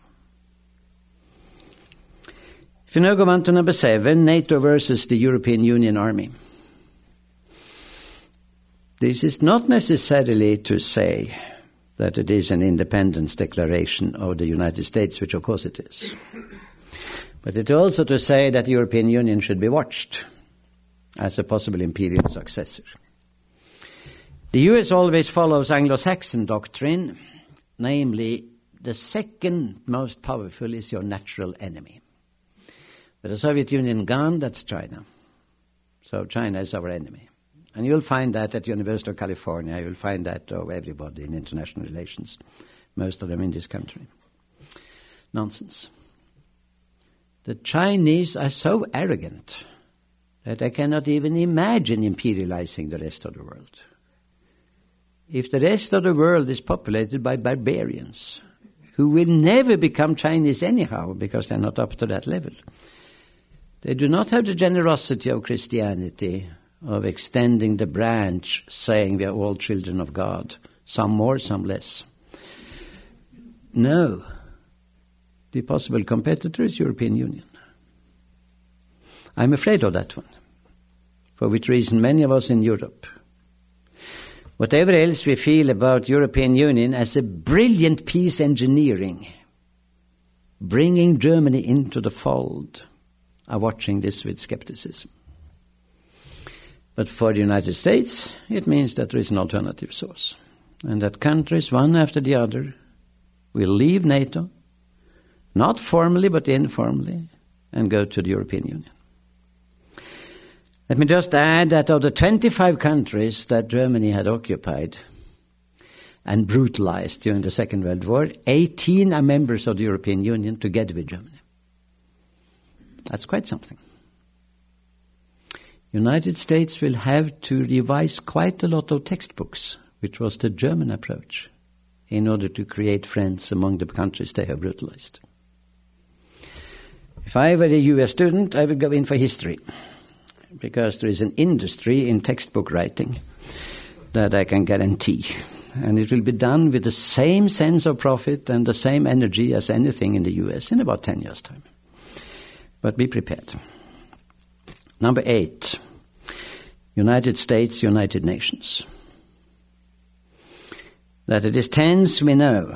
[SPEAKER 3] If you now go on to number seven, NATO versus the European Union Army. This is not necessarily to say that it is an independence declaration of the United States, which of course it is. But it's also to say that the European Union should be watched as a possible imperial successor. The U S always follows Anglo-Saxon doctrine, namely, the second most powerful is your natural enemy. With the Soviet Union gone, that's China. So China is our enemy. And you'll find that at the University of California, you'll find that of everybody in international relations, most of them in this country. Nonsense. The Chinese are so arrogant that they cannot even imagine imperializing the rest of the world. if the rest of the world is populated by barbarians who will never become Chinese anyhow because they're not up to that level, they do not have the generosity of Christianity of extending the branch, saying we are all children of God, some more, some less. No. The possible competitor is European Union. I'm afraid of that one, for which reason many of us in Europe, whatever else we feel about European Union as a brilliant peace engineering, bringing Germany into the fold, are watching this with skepticism. But for the United States, it means that there is an alternative source, and that countries, one after the other, will leave NATO, not formally but informally, and go to the European Union. Let me just add that of the twenty-five countries that Germany had occupied and brutalized during the Second World War, eighteen are members of the European Union together with Germany. That's quite something. United States will have to revise quite a lot of textbooks, which was the German approach, in order to create friends among the countries they have brutalized. If I were a U S student, I would go in for history, because there is an industry in textbook writing that I can guarantee. And it will be done with the same sense of profit and the same energy as anything in the U S in about ten years' time. But be prepared. Number eight, United States, United Nations. That it is tense, we know.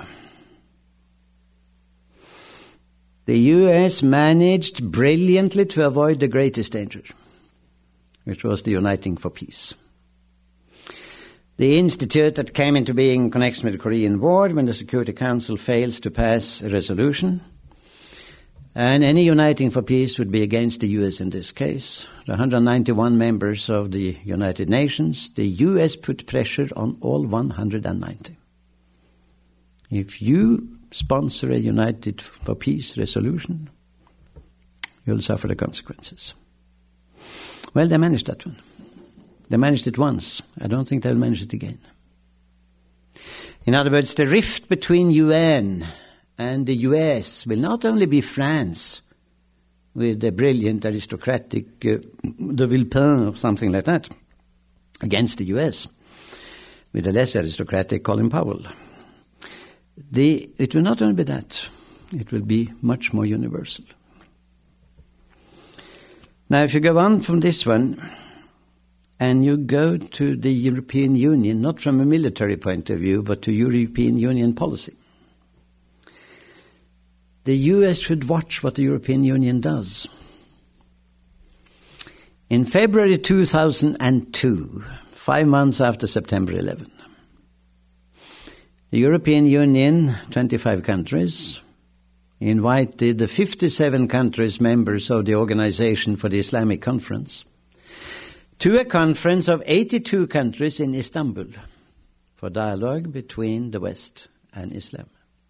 [SPEAKER 3] The U S managed brilliantly to avoid the greatest danger, which was the Uniting for Peace. The institute that came into being in connection with the Korean War, when the Security Council fails to pass a resolution, and any Uniting for Peace would be against the U S in this case. The one hundred ninety-one members of the United Nations, the U S put pressure on all one hundred ninety. If you sponsor a United for Peace resolution, you'll suffer the consequences. Well, they managed that one. They managed it once. I don't think they'll manage it again. In other words, the rift between U N and the U S will not only be France, with the brilliant aristocratic uh, de Villepin or something like that, against the U S, with the less aristocratic Colin Powell. The, it will not only be that, it will be much more universal. Now, if you go on from this one, and you go to the European Union, not from a military point of view, but to European Union policy, the U S should watch what the European Union does. In February two thousand two, five months after September eleventh, the European Union, twenty-five countries, invited the fifty-seven countries members of the Organization for the Islamic Conference to a conference of eighty-two countries in Istanbul for dialogue between the West and Islam.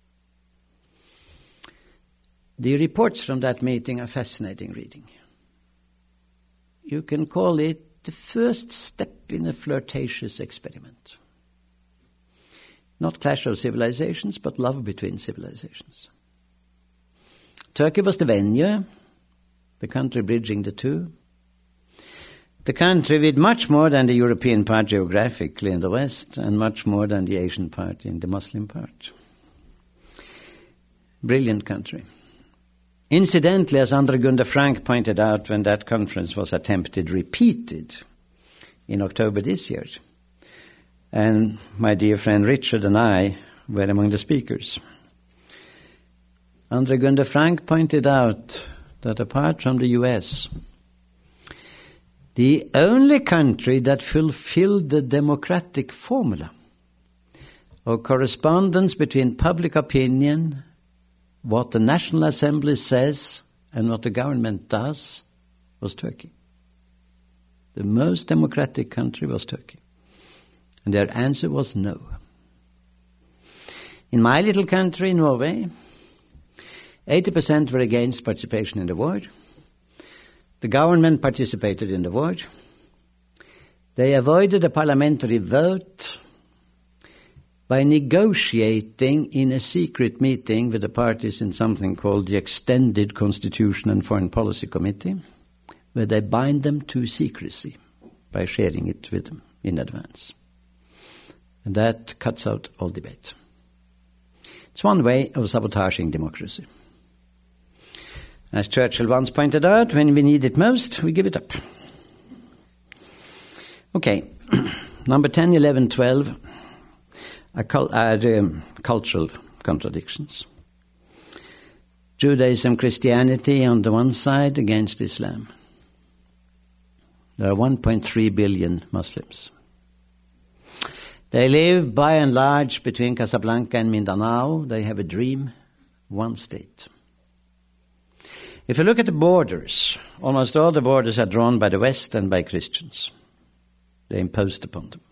[SPEAKER 3] The reports from that meeting are fascinating reading. You can call it the first step in a flirtatious experiment. Not clash of civilizations, but love between civilizations. Turkey was the venue, the country bridging the two. The country with much more than the European part geographically in the West and much more than the Asian part in the Muslim part. Brilliant country. Incidentally, as Andre Gunde Frank pointed out when that conference was attempted, repeated in October this year, and my dear friend Richard and I were among the speakers, Andre Gunde Frank pointed out that apart from the U S, the only country that fulfilled the democratic formula of correspondence between public opinion, what the National Assembly says and what the government does, was Turkey. The most democratic country was Turkey. And their answer was no. In my little country, Norway, eighty percent were against participation in the war. The government participated in the war. They avoided a parliamentary vote. by negotiating in a secret meeting with the parties in something called the Extended Constitution and Foreign Policy Committee, where they bind them to secrecy by sharing it with them in advance. And that cuts out all debate. It's one way of sabotaging democracy. As Churchill once pointed out, when we need it most, we give it up. Okay, number ten, eleven, twelve are, cul- are um, cultural contradictions. Judaism, Christianity on the one side against Islam. There are one point three billion Muslims. They live by and large between Casablanca and Mindanao. They have a dream, one state. If you look at the borders, almost all the borders are drawn by the West and by Christians. They imposed upon them.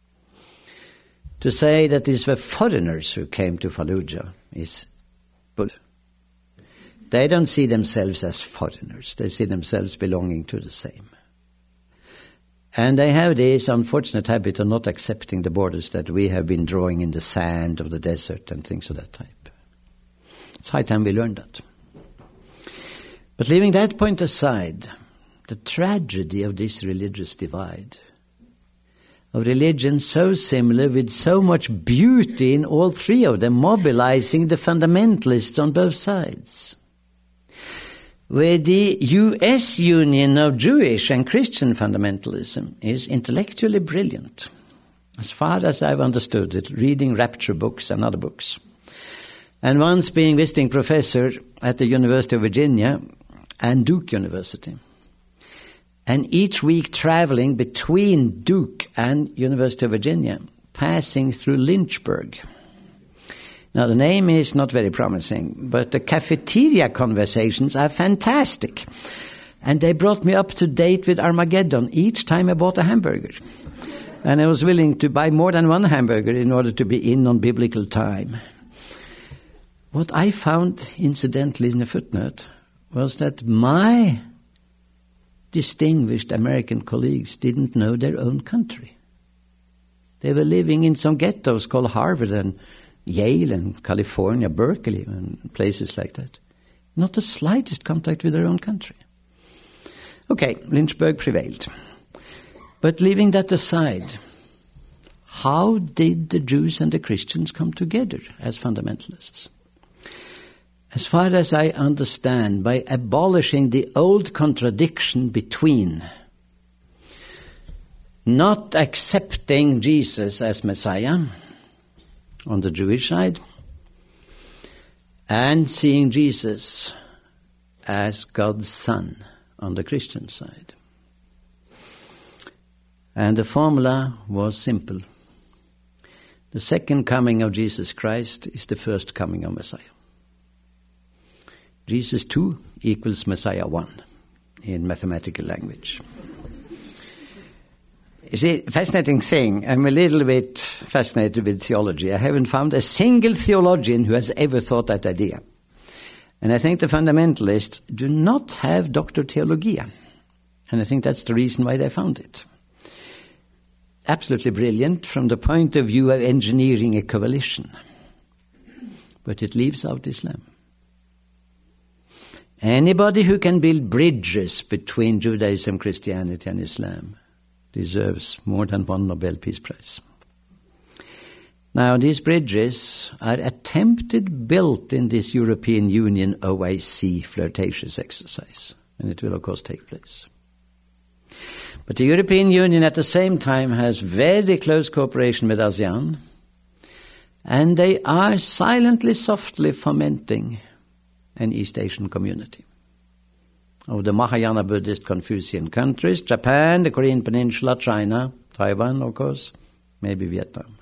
[SPEAKER 3] To say that these were foreigners who came to Fallujah is bull. They don't see themselves as foreigners. They see themselves belonging to the same. And they have this unfortunate habit of not accepting the borders that we have been drawing in the sand of the desert and things of that type. It's high time we learned that. But leaving that point aside, the tragedy of this religious divide, of religions so similar with so much beauty in all three of them, mobilizing the fundamentalists on both sides, where the U S union of Jewish and Christian fundamentalism is intellectually brilliant, as far as I've understood it, reading Rapture books and other books. And once being visiting professor at the University of Virginia and Duke University, and each week traveling between Duke and University of Virginia, passing through Lynchburg. Now, the name is not very promising, but the cafeteria conversations are fantastic. And they brought me up to date with Armageddon each time I bought a hamburger. And I was willing to buy more than one hamburger in order to be in on biblical time. What I found, incidentally, in a footnote, was that my distinguished American colleagues didn't know their own country. They were living in some ghettos called Harvard and Yale and California, Berkeley, and places like that. Not the slightest contact with their own country. Okay, Lynchburg prevailed. But leaving that aside, how did the Jews and the Christians come together as fundamentalists? As far as I understand, by abolishing the old contradiction between not accepting Jesus as Messiah on the Jewish side and seeing Jesus as God's Son on the Christian side. And the formula was simple. The second coming of Jesus Christ is the first coming of Messiah. Jesus two equals Messiah one in mathematical language. You see, fascinating thing, I'm a little bit fascinated with theology. I haven't found a single theologian who has ever thought that idea. And I think the fundamentalists do not have Doctor Theologia. And I think that's the reason why they found it. Absolutely brilliant from the point of view of engineering a coalition. But it leaves out Islam. Anybody who can build bridges between Judaism, Christianity, and Islam deserves more than one Nobel Peace Prize. Now, these bridges are attempted, built in this European Union O I C flirtatious exercise, and it will, of course, take place. But the European Union, at the same time, has very close cooperation with ASEAN, and they are silently, softly fomenting an East Asian community of the Mahayana Buddhist Confucian countries, Japan, the Korean Peninsula, China, Taiwan, of course, maybe Vietnam.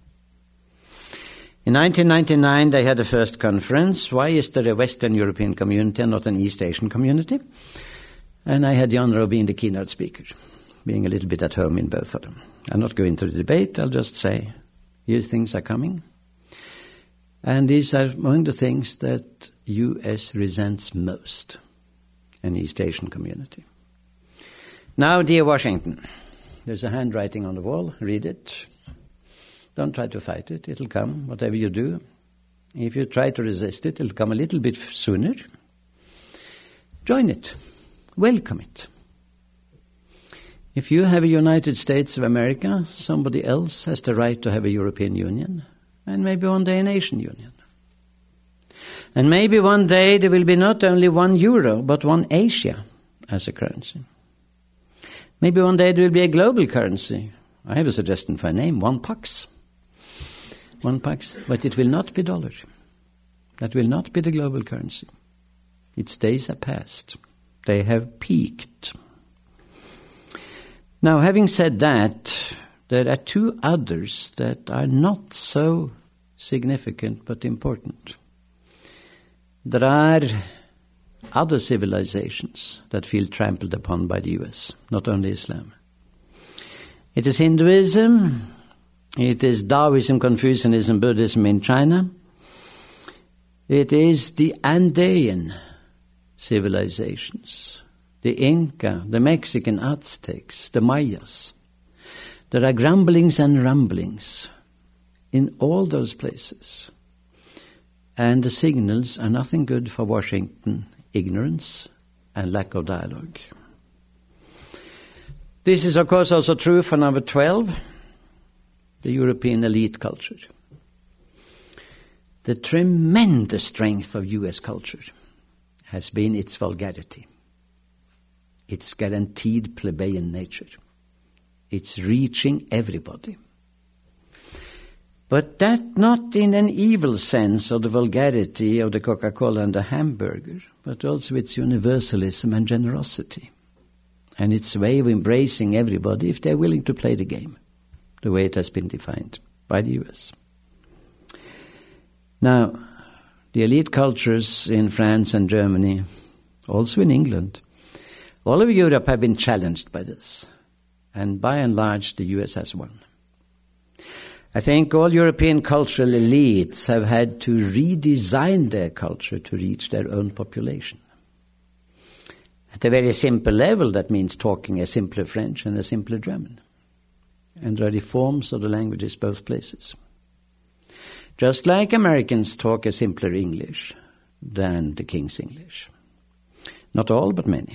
[SPEAKER 3] In nineteen ninety-nine, they had the first conference. Why is there a Western European community and not an East Asian community? And I had the honor of being the keynote speaker, being a little bit at home in both of them. I'll not go into the debate, I'll just say, here things are coming. And these are among the things that U S resents most, an East Asian community. Now, dear Washington, there's a handwriting on the wall, read it. Don't try to fight it. It'll come, whatever you do. If you try to resist it, it'll come a little bit sooner. Join it. Welcome it. If you have a United States of America, somebody else has the right to have a European Union, and maybe one day a nation union. And maybe one day there will be not only one euro, but one Asia as a currency. Maybe one day there will be a global currency. I have a suggestion for a name, one pax. One pax, but it will not be dollar. That will not be the global currency. Its days are past. They have peaked. Now, having said that, there are two others that are not so significant but important. There are other civilizations that feel trampled upon by the U S, not only Islam. It is Hinduism, it is Taoism, Confucianism, Buddhism in China. It is the Andean civilizations, the Inca, the Mexican Aztecs, the Mayas. There are grumblings and rumblings in all those places. And the signals are nothing good for Washington: ignorance and lack of dialogue. This is, of course, also true for number twelve, the European elite culture. The tremendous strength of U S culture has been its vulgarity, its guaranteed plebeian nature, its reaching everybody. But that not in an evil sense of the vulgarity of the Coca-Cola and the hamburger, but also its universalism and generosity, and its way of embracing everybody if they're willing to play the game, the way it has been defined by the U S. Now, the elite cultures in France and Germany, also in England, all of Europe have been challenged by this, and by and large the U S has won. I think all European cultural elites have had to redesign their culture to reach their own population. At a very simple level, that means talking a simpler French and a simpler German. And there are reforms of the languages both places. Just like Americans talk a simpler English than the King's English. Not all, but many.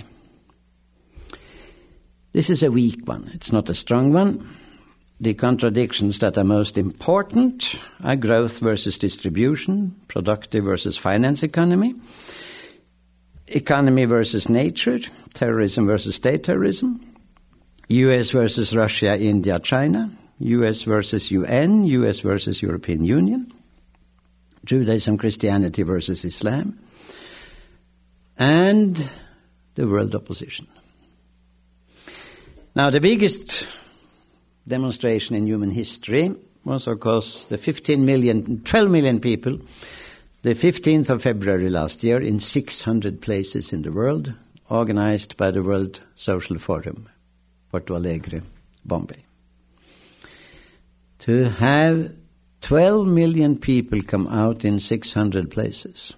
[SPEAKER 3] This is a weak one. It's not a strong one. The contradictions that are most important are growth versus distribution, productive versus finance economy, economy versus nature, terrorism versus state terrorism, U S versus Russia, India, China, U S versus U N, U S versus European Union, Judaism, Christianity versus Islam, and the world opposition. Now, the biggest demonstration in human history was, of course, the fifteen million, twelve million people, the fifteenth of February last year, in six hundred places in the world, organized by the World Social Forum, Porto Alegre, Bombay. To have twelve million people come out in six hundred places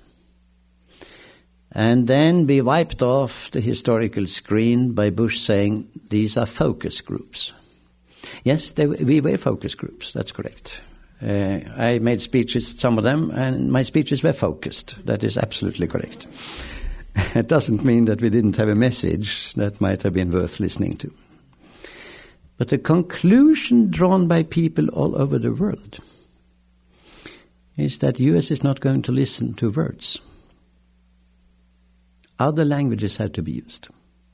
[SPEAKER 3] and then be wiped off the historical screen by Bush saying these are focus groups. Yes, they, we were focus groups, that's correct. Uh, I made speeches, some of them, and my speeches were focused. That is absolutely correct. It doesn't mean that we didn't have a message that might have been worth listening to. But the conclusion drawn by people all over the world is that the U S is not going to listen to words. Other languages have to be used.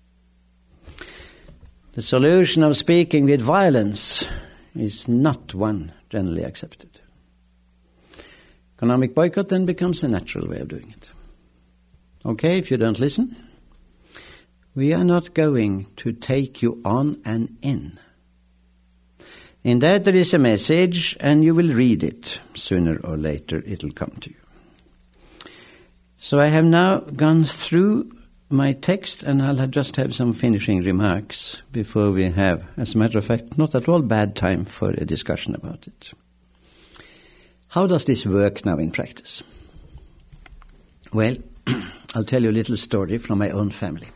[SPEAKER 3] The solution of speaking with violence is not one generally accepted. Economic boycott then becomes a natural way of doing it. Okay, if you don't listen, we are not going to take you on and in. In that there is a message, and you will read it. Sooner or later it'll come to you. So I have now gone through my text, and I'll just have some finishing remarks before we have, as a matter of fact, not at all bad time for a discussion about it. How does this work now in practice? Well, I'll tell you a little story from my own family.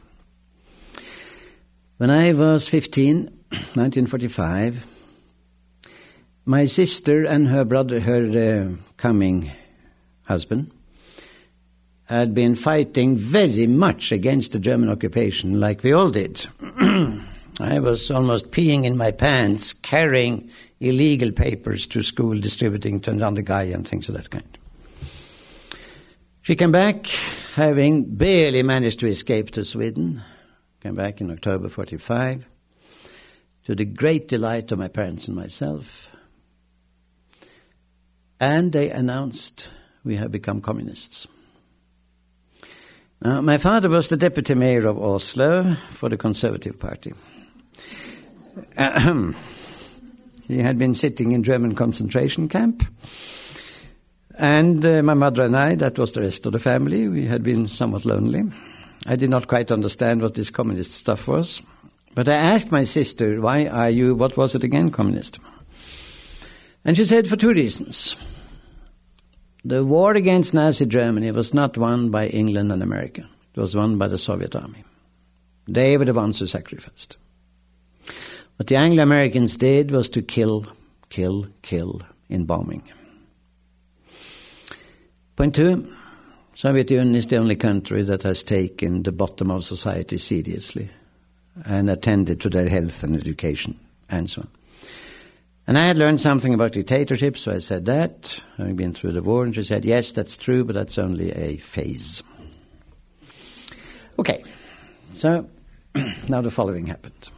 [SPEAKER 3] When I was fifteen, nineteen forty-five, my sister and her brother, her uh, coming husband, had been fighting very much against the German occupation, like we all did. I was almost peeing in my pants, carrying illegal papers to school, distributing to another guy and things of that kind. She came back, having barely managed to escape to Sweden. Came back in October forty-five, to the great delight of my parents and myself. And they announced we have become communists. Now, my father was the deputy mayor of Oslo for the Conservative Party. Ahem. He had been sitting in German concentration camp. And uh, my mother and I, that was the rest of the family, we had been somewhat lonely. I did not quite understand what this communist stuff was. But I asked my sister, why are you, what was it again, communist? And she said, for two reasons. The war against Nazi Germany was not won by England and America. It was won by the Soviet army. They were the ones who sacrificed. What the Anglo-Americans did was to kill, kill, kill in bombing. Point two, Soviet Union is the only country that has taken the bottom of society seriously and attended to their health and education and so on. And I had learned something about dictatorship, so I said that, having been through the war, and she said, yes, that's true, but that's only a phase. Okay, so now the following happened.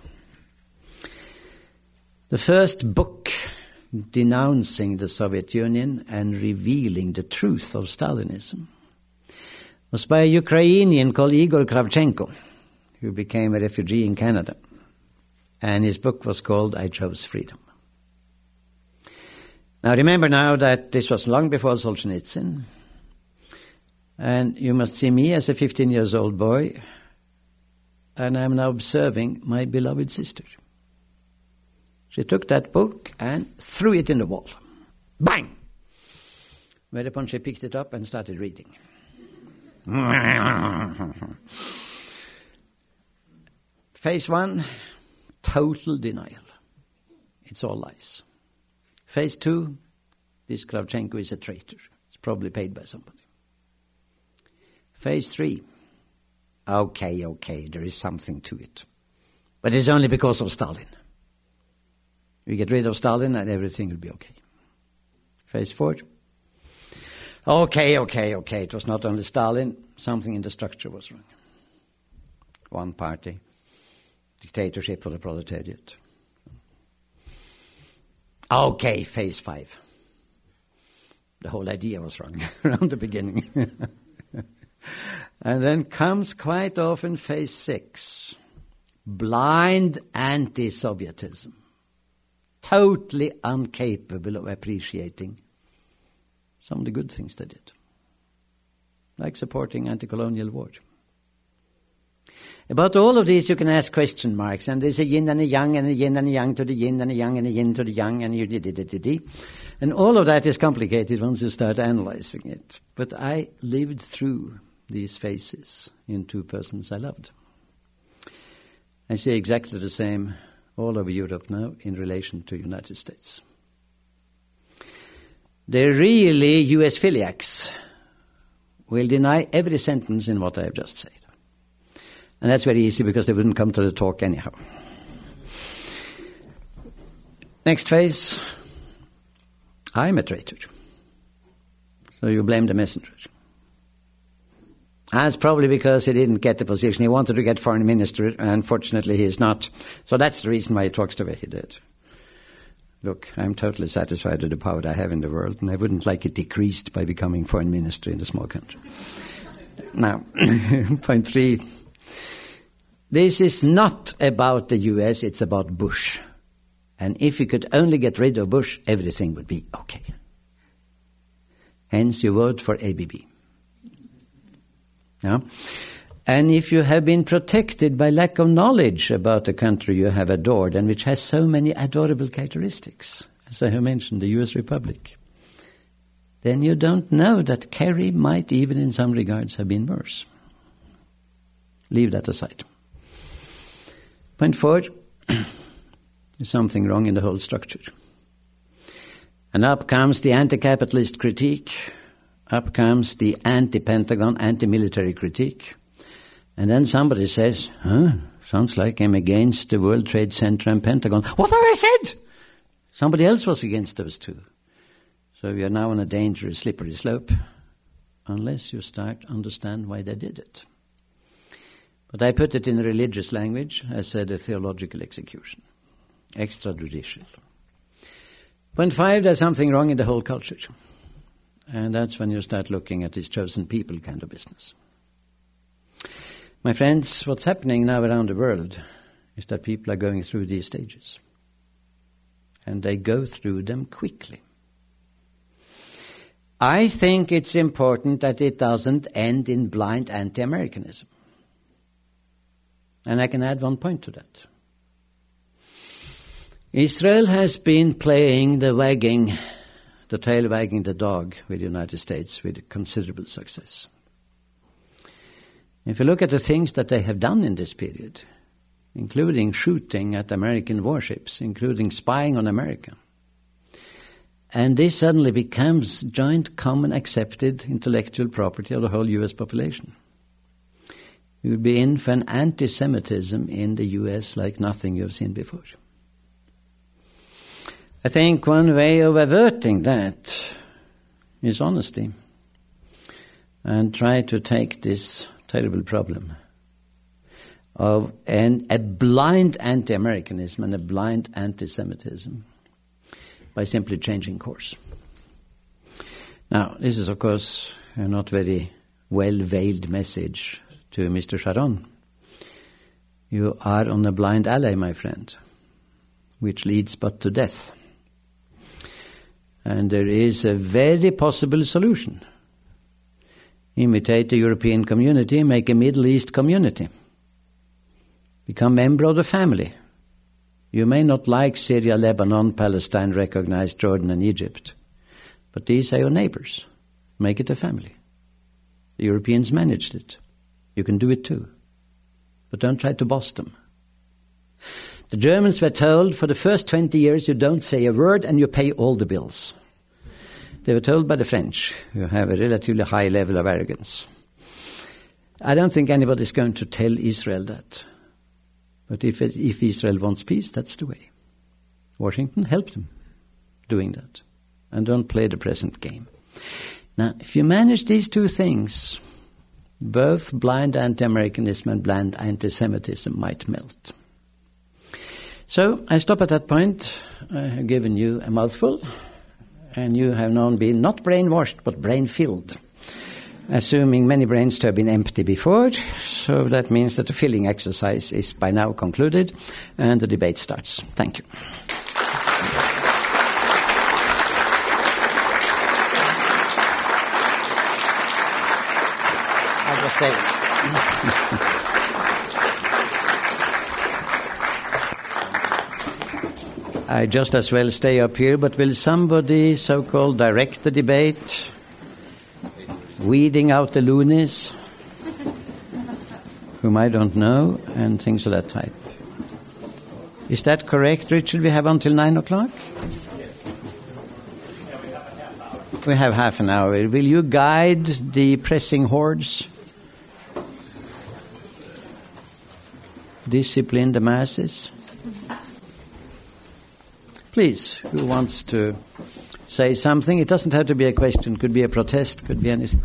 [SPEAKER 3] The first book denouncing the Soviet Union and revealing the truth of Stalinism was by a Ukrainian called Igor Kravchenko, who became a refugee in Canada. And his book was called I Chose Freedom. Now remember now that this was long before Solzhenitsyn. And you must see me as a fifteen years old boy, and I'm now observing my beloved sister. She took that book and threw it in the wall. Bang! Whereupon she picked it up and started reading. Phase one, total denial. It's all lies. Phase two, this Kravchenko is a traitor. He's probably paid by somebody. Phase three, okay, okay, there is something to it. But it's only because of Stalin. We get rid of Stalin and everything will be okay. Phase four, okay, okay, okay, it was not only Stalin, something in the structure was wrong. One party, dictatorship for the proletariat. Okay, phase five. The whole idea was wrong around the beginning. And then comes quite often phase six. Blind anti-Sovietism. Totally incapable of appreciating some of the good things they did. Like supporting anti-colonial war. About all of these you can ask question marks, and there's a yin and a yang, and a yin and a yang to the yin, and a yang and a yin to the yang, and you did it, did it, and all of that is complicated once you start analyzing it. But I lived through these phases in two persons I loved. I see exactly the same all over Europe now in relation to the United States. The really U S philiacs will deny every sentence in what I have just said. And that's very easy because they wouldn't come to the talk anyhow. Next phase. I'm a traitor. So you blame the messenger. That's probably because he didn't get the position. He wanted to get foreign minister, and unfortunately he is not. So that's the reason why he talks the way he did. Look, I'm totally satisfied with the power I have in the world, and I wouldn't like it decreased by becoming foreign minister in a small country. Now, point three. This is not about the U S, it's about Bush. And if you could only get rid of Bush, everything would be okay. Hence, you vote for A B B. Yeah? And if you have been protected by lack of knowledge about the country you have adored, and which has so many adorable characteristics, as I have mentioned, the U S Republic, then you don't know that Kerry might even in some regards have been worse. Leave that aside. Point four, there's something wrong in the whole structure. And up comes the anti-capitalist critique. Up comes the anti-Pentagon, anti-military critique. And then somebody says, huh, sounds like I'm against the World Trade Center and Pentagon. What have I said? Somebody else was against those two. So we are now on a dangerous, slippery slope, unless you start to understand why they did it. But I put it in religious language. I said a theological execution, extrajudicial. Point five, there's something wrong in the whole culture. And that's when you start looking at this chosen people kind of business. My friends, what's happening now around the world is that people are going through these stages. And they go through them quickly. I think it's important that it doesn't end in blind anti-Americanism. And I can add one point to that. Israel has been playing the wagging, the tail wagging the dog with the United States with considerable success. If you look at the things that they have done in this period, including shooting at American warships, including spying on America, and this suddenly becomes joint, common, accepted intellectual property of the whole U S population. You will be in for an anti-Semitism in the U S like nothing you have seen before. I think one way of averting that is honesty and try to take this terrible problem of an, a blind anti-Americanism and a blind anti-Semitism by simply changing course. Now, this is, of course, a not very well-veiled message to Mister Sharon. You are on a blind alley, my friend, which leads but to death. And there is a very possible solution. Imitate the European community, make a Middle East community. Become member of the family. You may not like Syria, Lebanon, Palestine, recognize Jordan and Egypt, but these are your neighbors. Make it a family. The Europeans managed it. You can do it too. But don't try to boss them. The Germans were told for the first twenty years you don't say a word and you pay all the bills. They were told by the French, who have a relatively high level of arrogance. I don't think anybody's going to tell Israel that. But if, if Israel wants peace, that's the way. Washington, help them doing that. And don't play the present game. Now, if you manage these two things, both blind anti-Americanism and blind anti-Semitism might melt. So I stop at that point. I have given you a mouthful, and you have now been not brainwashed, but brain-filled, assuming many brains to have been empty before. So that means that the filling exercise is by now concluded, and the debate starts. Thank you. I'll just stay. I just as well stay up here, but will somebody so-called direct the debate, weeding out the loonies, whom I don't know, and things of that type? Is that correct, Richard? We have until nine o'clock? We have half an hour. Will you guide the pressing hordes? Discipline the masses? Please, who wants to say something? It doesn't have to be a question. Could be a protest. Could be anything.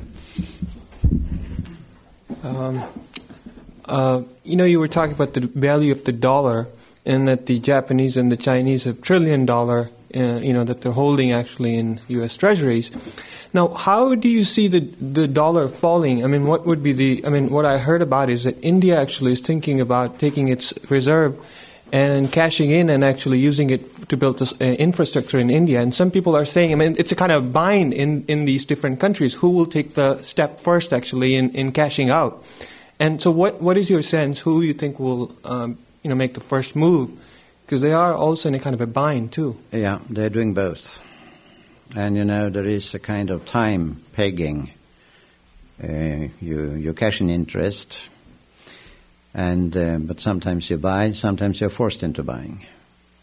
[SPEAKER 4] Um, uh, you know, you were talking about the value of the dollar, and that the Japanese and the Chinese have trillion dollar, uh, you know, that they're holding actually in U S treasuries. Now, how do you see the the dollar falling? I mean, what would be the? I mean, what I heard about is that India actually is thinking about taking its reserve and cashing in and actually using it to build this uh, infrastructure in India. And some people are saying, I mean, it's a kind of bind in, in these different countries. Who will take the step first, actually, in, in cashing out? And so what what is your sense? Who you think will, um, you know, make the first move? Because they are also in a kind of a bind, too.
[SPEAKER 3] Yeah, they're doing both. And, you know, there is a kind of time pegging. Uh, you, you cash in interest. And uh, but sometimes you buy, sometimes you're forced into buying.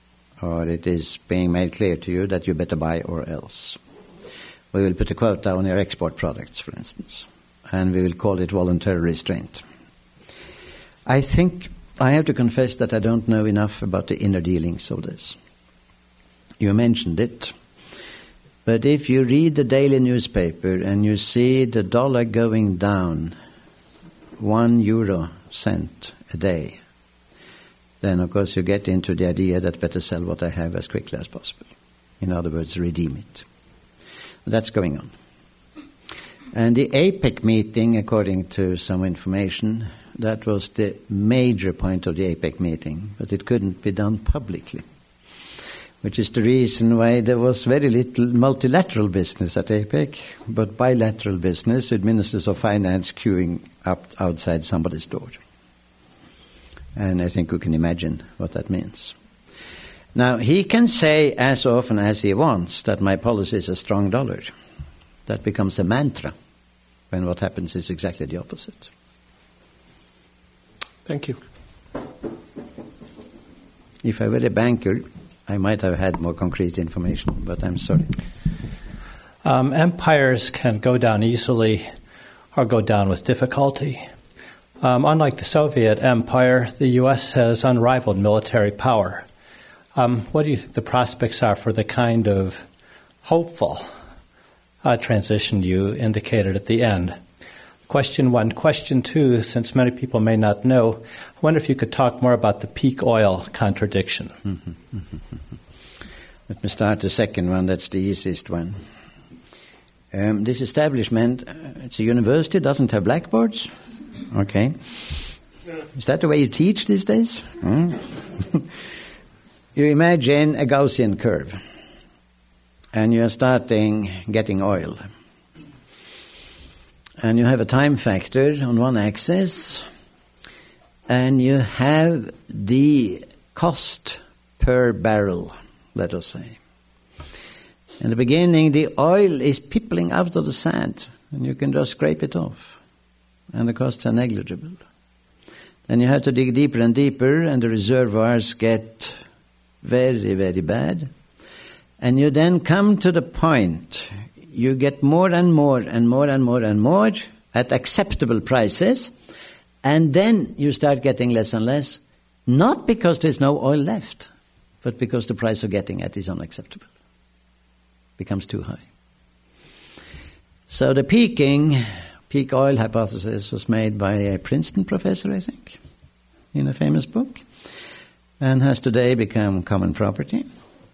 [SPEAKER 3] or it is being made clear to you that you better buy or else. We will put a quota on your export products, for instance, and we will call it voluntary restraint. I think I have to confess that I don't know enough about the inner dealings of this. You mentioned it, but if you read the daily newspaper and you see the dollar going down one euro cent a day, then of course you get into the idea that better sell what I have as quickly as possible. In other words, redeem it. That's going on. And the APEC meeting, according to some information, that was the major point of the APEC meeting, but it couldn't be done publicly, which is the reason why there was very little multilateral business at APEC, but bilateral business with ministers of finance queuing up outside somebody's door. And I think we can imagine what that means. Now, he can say as often as he wants that my policy is a strong dollar. That becomes a mantra, when what happens is exactly the opposite.
[SPEAKER 4] Thank you.
[SPEAKER 3] If I were a banker, I might have had more concrete information, but I'm sorry.
[SPEAKER 5] Um, empires can go down easily or go down with difficulty. Um, unlike the Soviet Empire, the U S has unrivaled military power. Um, what do you think the prospects are for the kind of hopeful uh, transition you indicated at the end? Question one. Question two, since many people may not know, I wonder if you could talk more about the peak oil contradiction.
[SPEAKER 3] Mm-hmm, mm-hmm. Let me start the second one. That's the easiest one. Um, this establishment, it's a university, doesn't have blackboards. Okay. Is that the way you teach these days? Hmm? You imagine a Gaussian curve, and you are starting getting oil. And you have a time factor on one axis, and you have the cost per barrel, let us say. In the beginning, the oil is pippling out of the sand, and you can just scrape it off, and the costs are negligible. Then you have to dig deeper and deeper, and the reservoirs get very, very bad. And you then come to the point, you get more and more and more and more and more at acceptable prices, and then you start getting less and less, not because there's no oil left, but because the price of getting it is unacceptable. Becomes too high. So the peaking, peak oil hypothesis was made by a Princeton professor, I think, in a famous book, and has today become common property.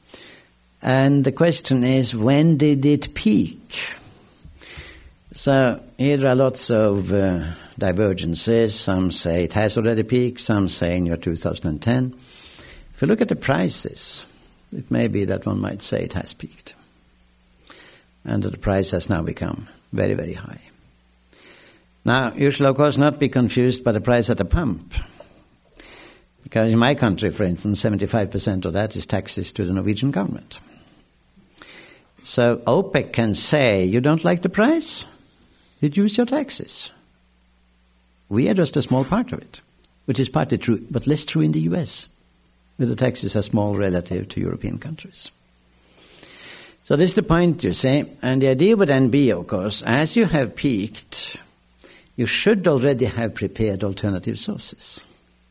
[SPEAKER 3] And the question is, when did it peak? So here are lots of uh, divergences. Some say it has already peaked, some say in year two thousand ten. If you look at the prices, it may be that one might say it has peaked, and that the price has now become very, very high. Now, you should, of course, not be confused by the price at the pump. Because in my country, for instance, seventy-five percent of that is taxes to the Norwegian government. So OPEC can say, you don't like the price? Reduce your taxes. We are just a small part of it, which is partly true, but less true in the U S, where the taxes are small relative to European countries. So this is the point, you see. And the idea would then be, of course, as you have peaked, you should already have prepared alternative sources.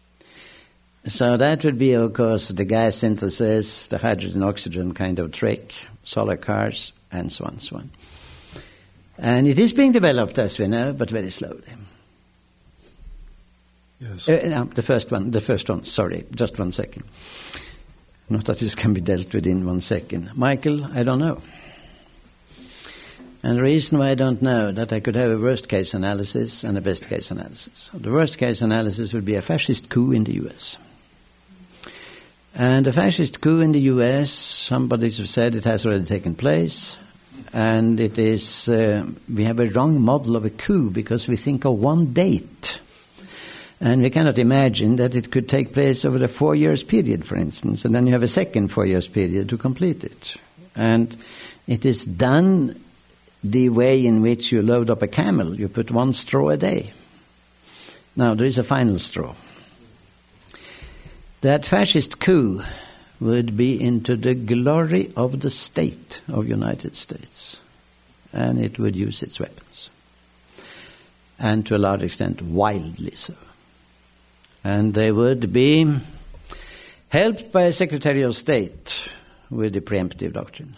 [SPEAKER 3] So that would be, of course, the gas synthesis, the hydrogen-oxygen kind of trick, solar cars, and so on, so on. And it is being developed, as we know, but very slowly.
[SPEAKER 6] Yes.
[SPEAKER 3] Uh, no, the first one, the first one, sorry, just one second. Not that this can be dealt with in one second. Michael, I don't know. And the reason why I don't know, that I could have a worst-case analysis and a best-case analysis. The worst-case analysis would be a fascist coup in the U S. And a fascist coup in the U S, somebody has said it has already taken place, and it is, uh, we have a wrong model of a coup because we think of one date. And we cannot imagine that it could take place over a four years period, for instance, and then you have a second four years period to complete it. And it is done the way in which you load up a camel. You put one straw a day. Now, there is a final straw. That fascist coup would be into the glory of the state of United States, and it would use its weapons, and to a large extent wildly so. And they would be helped by a Secretary of State with the preemptive doctrine.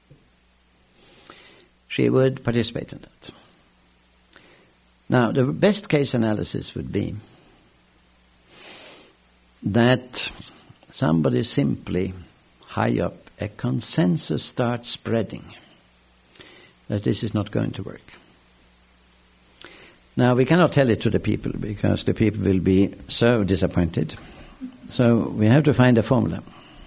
[SPEAKER 3] She would participate in that. Now, the best case analysis would be that somebody simply high up, a consensus starts spreading that this is not going to work. Now, we cannot tell it to the people because the people will be so disappointed. So we have to find a formula.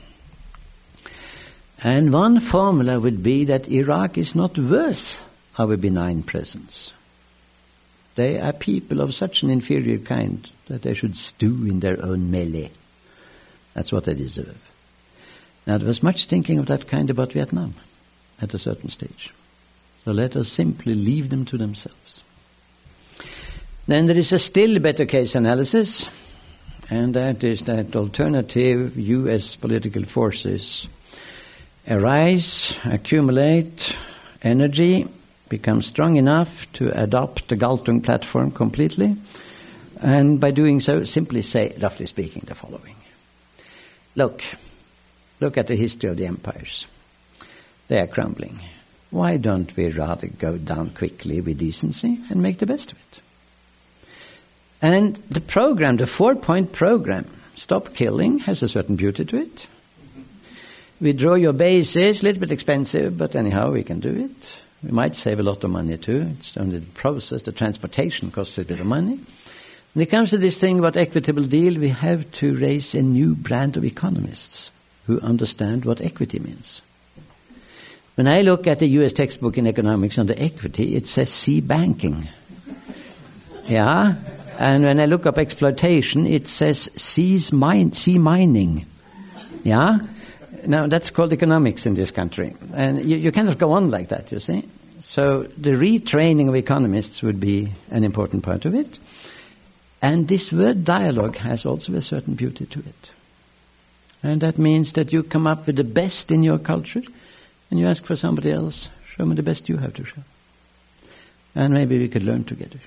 [SPEAKER 3] And one formula would be that Iraq is not worth our benign presence. They are people of such an inferior kind that they should stew in their own melee. That's what they deserve. Now, there was much thinking of that kind about Vietnam at a certain stage. So let us simply leave them to themselves. Then there is a still better case analysis, and that is that alternative U S political forces arise, accumulate energy, become strong enough to adopt the Galtung platform completely, and by doing so simply say, roughly speaking, the following. Look, look at the history of the empires. They are crumbling. Why don't we rather go down quickly with decency and make the best of it? And the program, the four-point program, stop killing, has a certain beauty to it. Withdraw your bases, a little bit expensive, but anyhow we can do it. We might save a lot of money too. It's only the process, the transportation costs a bit of money. When it comes to this thing about equitable deal, we have to raise a new brand of economists who understand what equity means. When I look at the U S textbook in economics on the equity, it says sea banking. Yeah? And when I look up exploitation, it says seas mine, sea mining. Yeah? Now, that's called economics in this country. And you, you cannot go on like that, you see. So the retraining of economists would be an important part of it. And this word dialogue has also a certain beauty to it. And that means that you come up with the best in your culture, and you ask for somebody else, show me the best you have to show. And maybe we could learn together.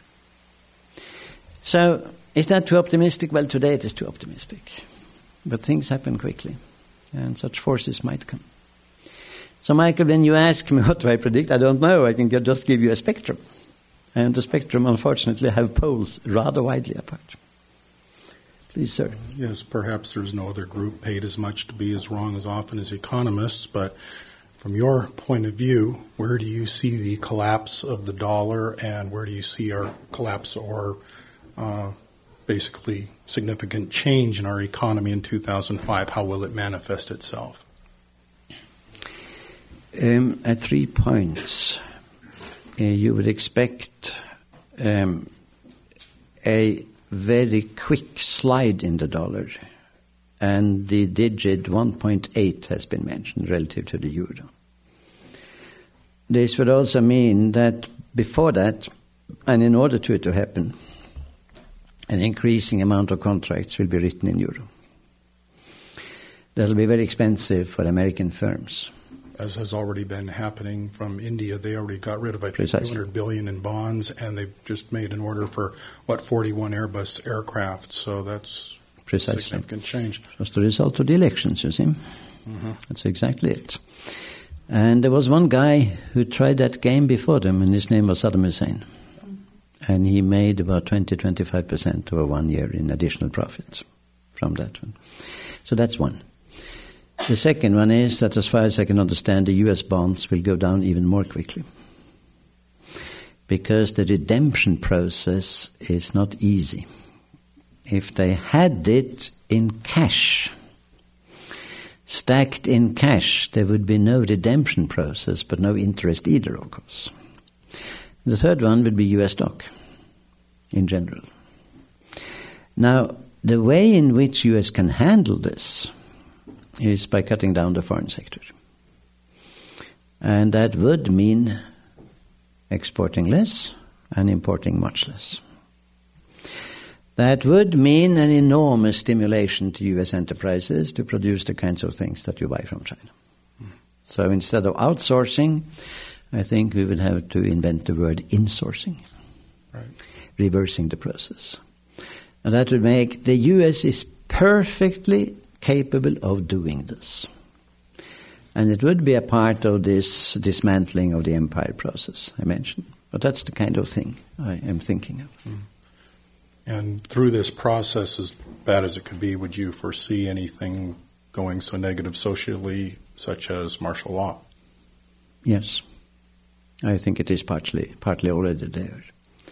[SPEAKER 3] So, is that too optimistic? Well, today it is too optimistic. But things happen quickly, and such forces might come. So, Michael, when you ask me what do I predict, I don't know. I can just give you a spectrum. And the spectrum, unfortunately, have poles rather widely apart. Please, sir.
[SPEAKER 6] Yes, perhaps there's no other group paid as much to be as wrong as often as economists, but from your point of view, where do you see the collapse of the dollar, and where do you see our collapse or uh, basically significant change in our economy in two thousand five? How will it manifest itself?
[SPEAKER 3] Um, at three points, uh, you would expect um, a very quick slide in the dollar, and the digit one point eight has been mentioned relative to the euro. This would also mean that before that, and in order to it to happen, an increasing amount of contracts will be written in euro. That will be very expensive for American firms.
[SPEAKER 6] As has already been happening from India, they already got rid of, I think,
[SPEAKER 3] Precisely.
[SPEAKER 6] two hundred billion dollars in bonds, and they've just made an order for, what, forty-one Airbus aircraft. So that's
[SPEAKER 3] Precisely.
[SPEAKER 6] a significant change.
[SPEAKER 3] It was the result of the elections, you see.
[SPEAKER 6] Mm-hmm.
[SPEAKER 3] That's exactly it. And there was one guy who tried that game before them, and his name was Saddam Hussein. And he made about twenty to twenty-five percent over one year in additional profits from that one. So that's one. The second one is that, as far as I can understand, the U S bonds will go down even more quickly, because the redemption process is not easy. If they had it in cash, stacked in cash, there would be no redemption process, but no interest either, of course. The third one would be U S stock in general. Now, the way in which U S can handle this is by cutting down the foreign sector. And that would mean exporting less and importing much less. That would mean an enormous stimulation to U S enterprises to produce the kinds of things that you buy from China. Mm. So instead of outsourcing, I think we would have to invent the word insourcing, right. Reversing the process. And that would make the U S is perfectly capable of doing this. And it would be a part of this dismantling of the empire process I mentioned. But that's the kind of thing I am thinking of.
[SPEAKER 6] Mm. And through this process, as bad as it could be, would you foresee anything going so negative socially, such as martial law?
[SPEAKER 3] Yes. I think it is partly, partly already there.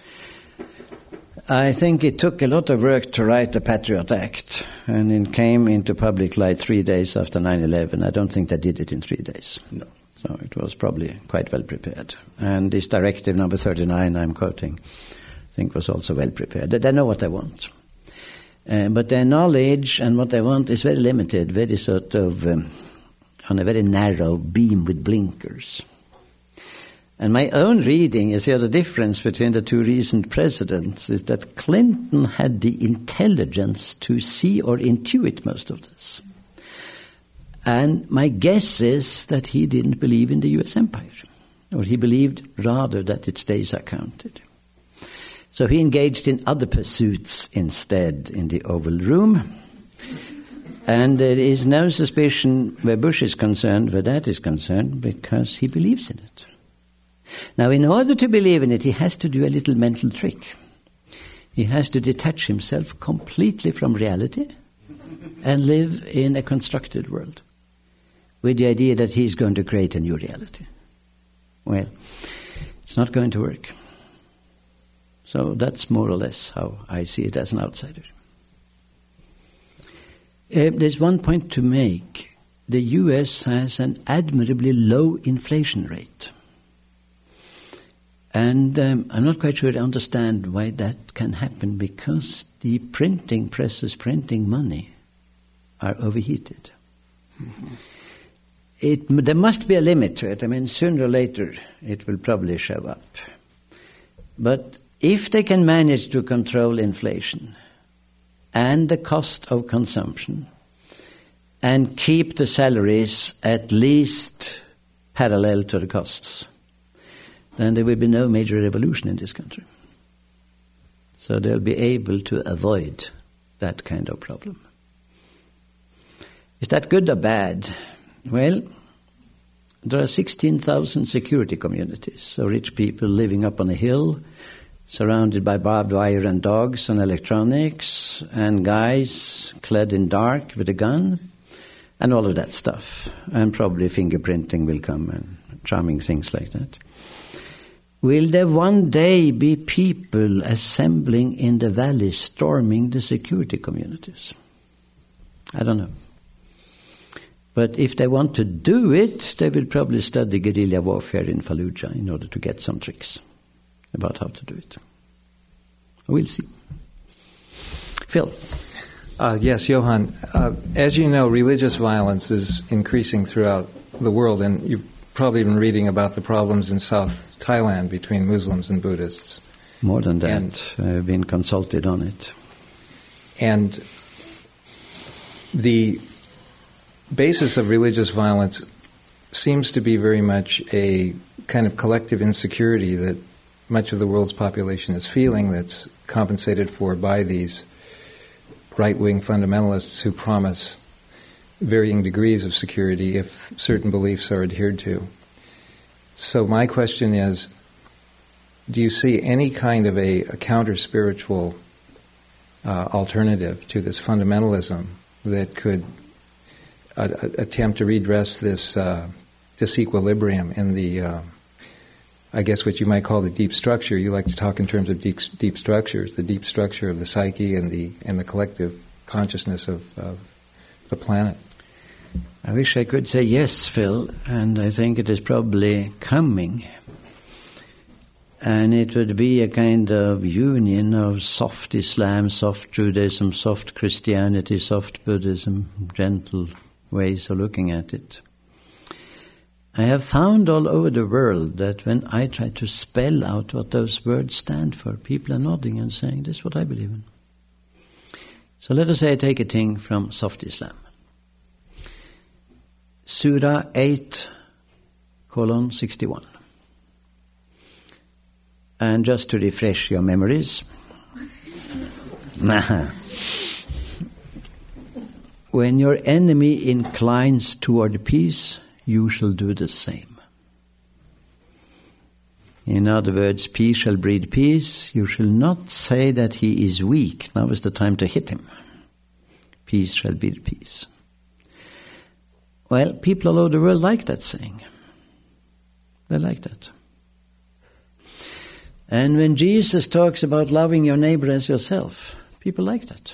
[SPEAKER 3] I think it took a lot of work to write the Patriot Act, and it came into public light three days after nine eleven. I don't think they did it in three days.
[SPEAKER 6] No.
[SPEAKER 3] So it was probably quite well prepared. And this directive number thirty-nine I'm quoting, I think was also well prepared. They know what they want. Uh, but their knowledge and what they want is very limited, very sort of um, on a very narrow beam with blinkers. And my own reading is here the difference between the two recent presidents is that Clinton had the intelligence to see or intuit most of this. And my guess is that he didn't believe in the U S empire, or he believed rather that its days are counted. So he engaged in other pursuits instead in the Oval Room. And there is no suspicion where Bush is concerned, where that is concerned, because he believes in it. Now, in order to believe in it, he has to do a little mental trick. He has to detach himself completely from reality and live in a constructed world with the idea that he's going to create a new reality. Well, it's not going to work. So that's more or less how I see it as an outsider. Uh, there's one point to make. The U S has an admirably low inflation rate. And um, I'm not quite sure I understand why that can happen, because the printing presses printing money are overheated. Mm-hmm. It, there must be a limit to it. I mean, sooner or later it will probably show up. But if they can manage to control inflation and the cost of consumption and keep the salaries at least parallel to the costs, then there will be no major revolution in this country. So they'll be able to avoid that kind of problem. Is that good or bad? Well, there are sixteen thousand security communities, so rich people living up on a hill, surrounded by barbed wire and dogs and electronics, and guys clad in dark with a gun, and all of that stuff. And probably fingerprinting will come and charming things like that. Will there one day be people assembling in the valley storming the security communities? I don't know. But if they want to do it, they will probably study guerrilla warfare in Fallujah in order to get some tricks about how to do it. We'll see. Phil.
[SPEAKER 7] Uh, yes, Johan. Uh, as you know, religious violence is increasing throughout the world, and you've probably been reading about the problems in South Thailand between Muslims and Buddhists.
[SPEAKER 3] More than that,
[SPEAKER 7] and,
[SPEAKER 3] I've been consulted on it.
[SPEAKER 7] And the basis of religious violence seems to be very much a kind of collective insecurity that much of the world's population is feeling, that's compensated for by these right-wing fundamentalists who promise varying degrees of security if certain beliefs are adhered to. So my question is, do you see any kind of a, a counter-spiritual uh, alternative to this fundamentalism that could uh, attempt to redress this uh, disequilibrium in the, uh, I guess what you might call the deep structure? You like to talk in terms of deep, deep structures, the deep structure of the psyche and the and the collective consciousness of, of the planet.
[SPEAKER 3] I wish I could say yes, Phil, and I think it is probably coming. And it would be a kind of union of soft Islam, soft Judaism, soft Christianity, soft Buddhism, gentle ways of looking at it. I have found all over the world that when I try to spell out what those words stand for, people are nodding and saying, this is what I believe in. So let us say I take a thing from Soft Islam. Surah eight, colon sixty-one. And just to refresh your memories, when your enemy inclines toward peace, you shall do the same. In other words, peace shall breed peace. You shall not say that he is weak. Now is the time to hit him. Peace shall breed peace. Well, people all over the world like that saying. They like that. And when Jesus talks about loving your neighbor as yourself, people like that.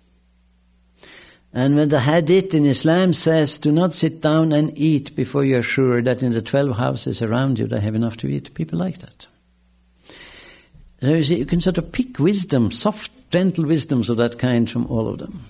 [SPEAKER 3] And when the hadith in Islam says, do not sit down and eat before you're sure that in the twelve houses around you they have enough to eat, people like that. So you see, you can sort of pick wisdom, soft, gentle wisdoms of that kind from all of them.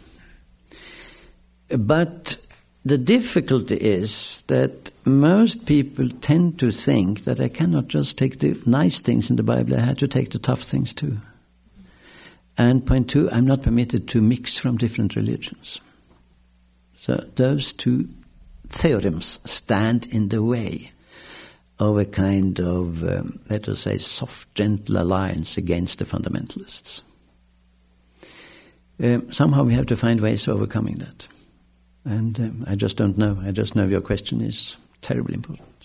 [SPEAKER 3] But the difficulty is that most people tend to think that I cannot just take the nice things in the Bible, I have to take the tough things too. And point two, I'm not permitted to mix from different religions. So those two theorems stand in the way of a kind of, um, let us say, soft, gentle alliance against the fundamentalists. Um, somehow we have to find ways of overcoming that. And um, I just don't know. I just know your question is terribly important.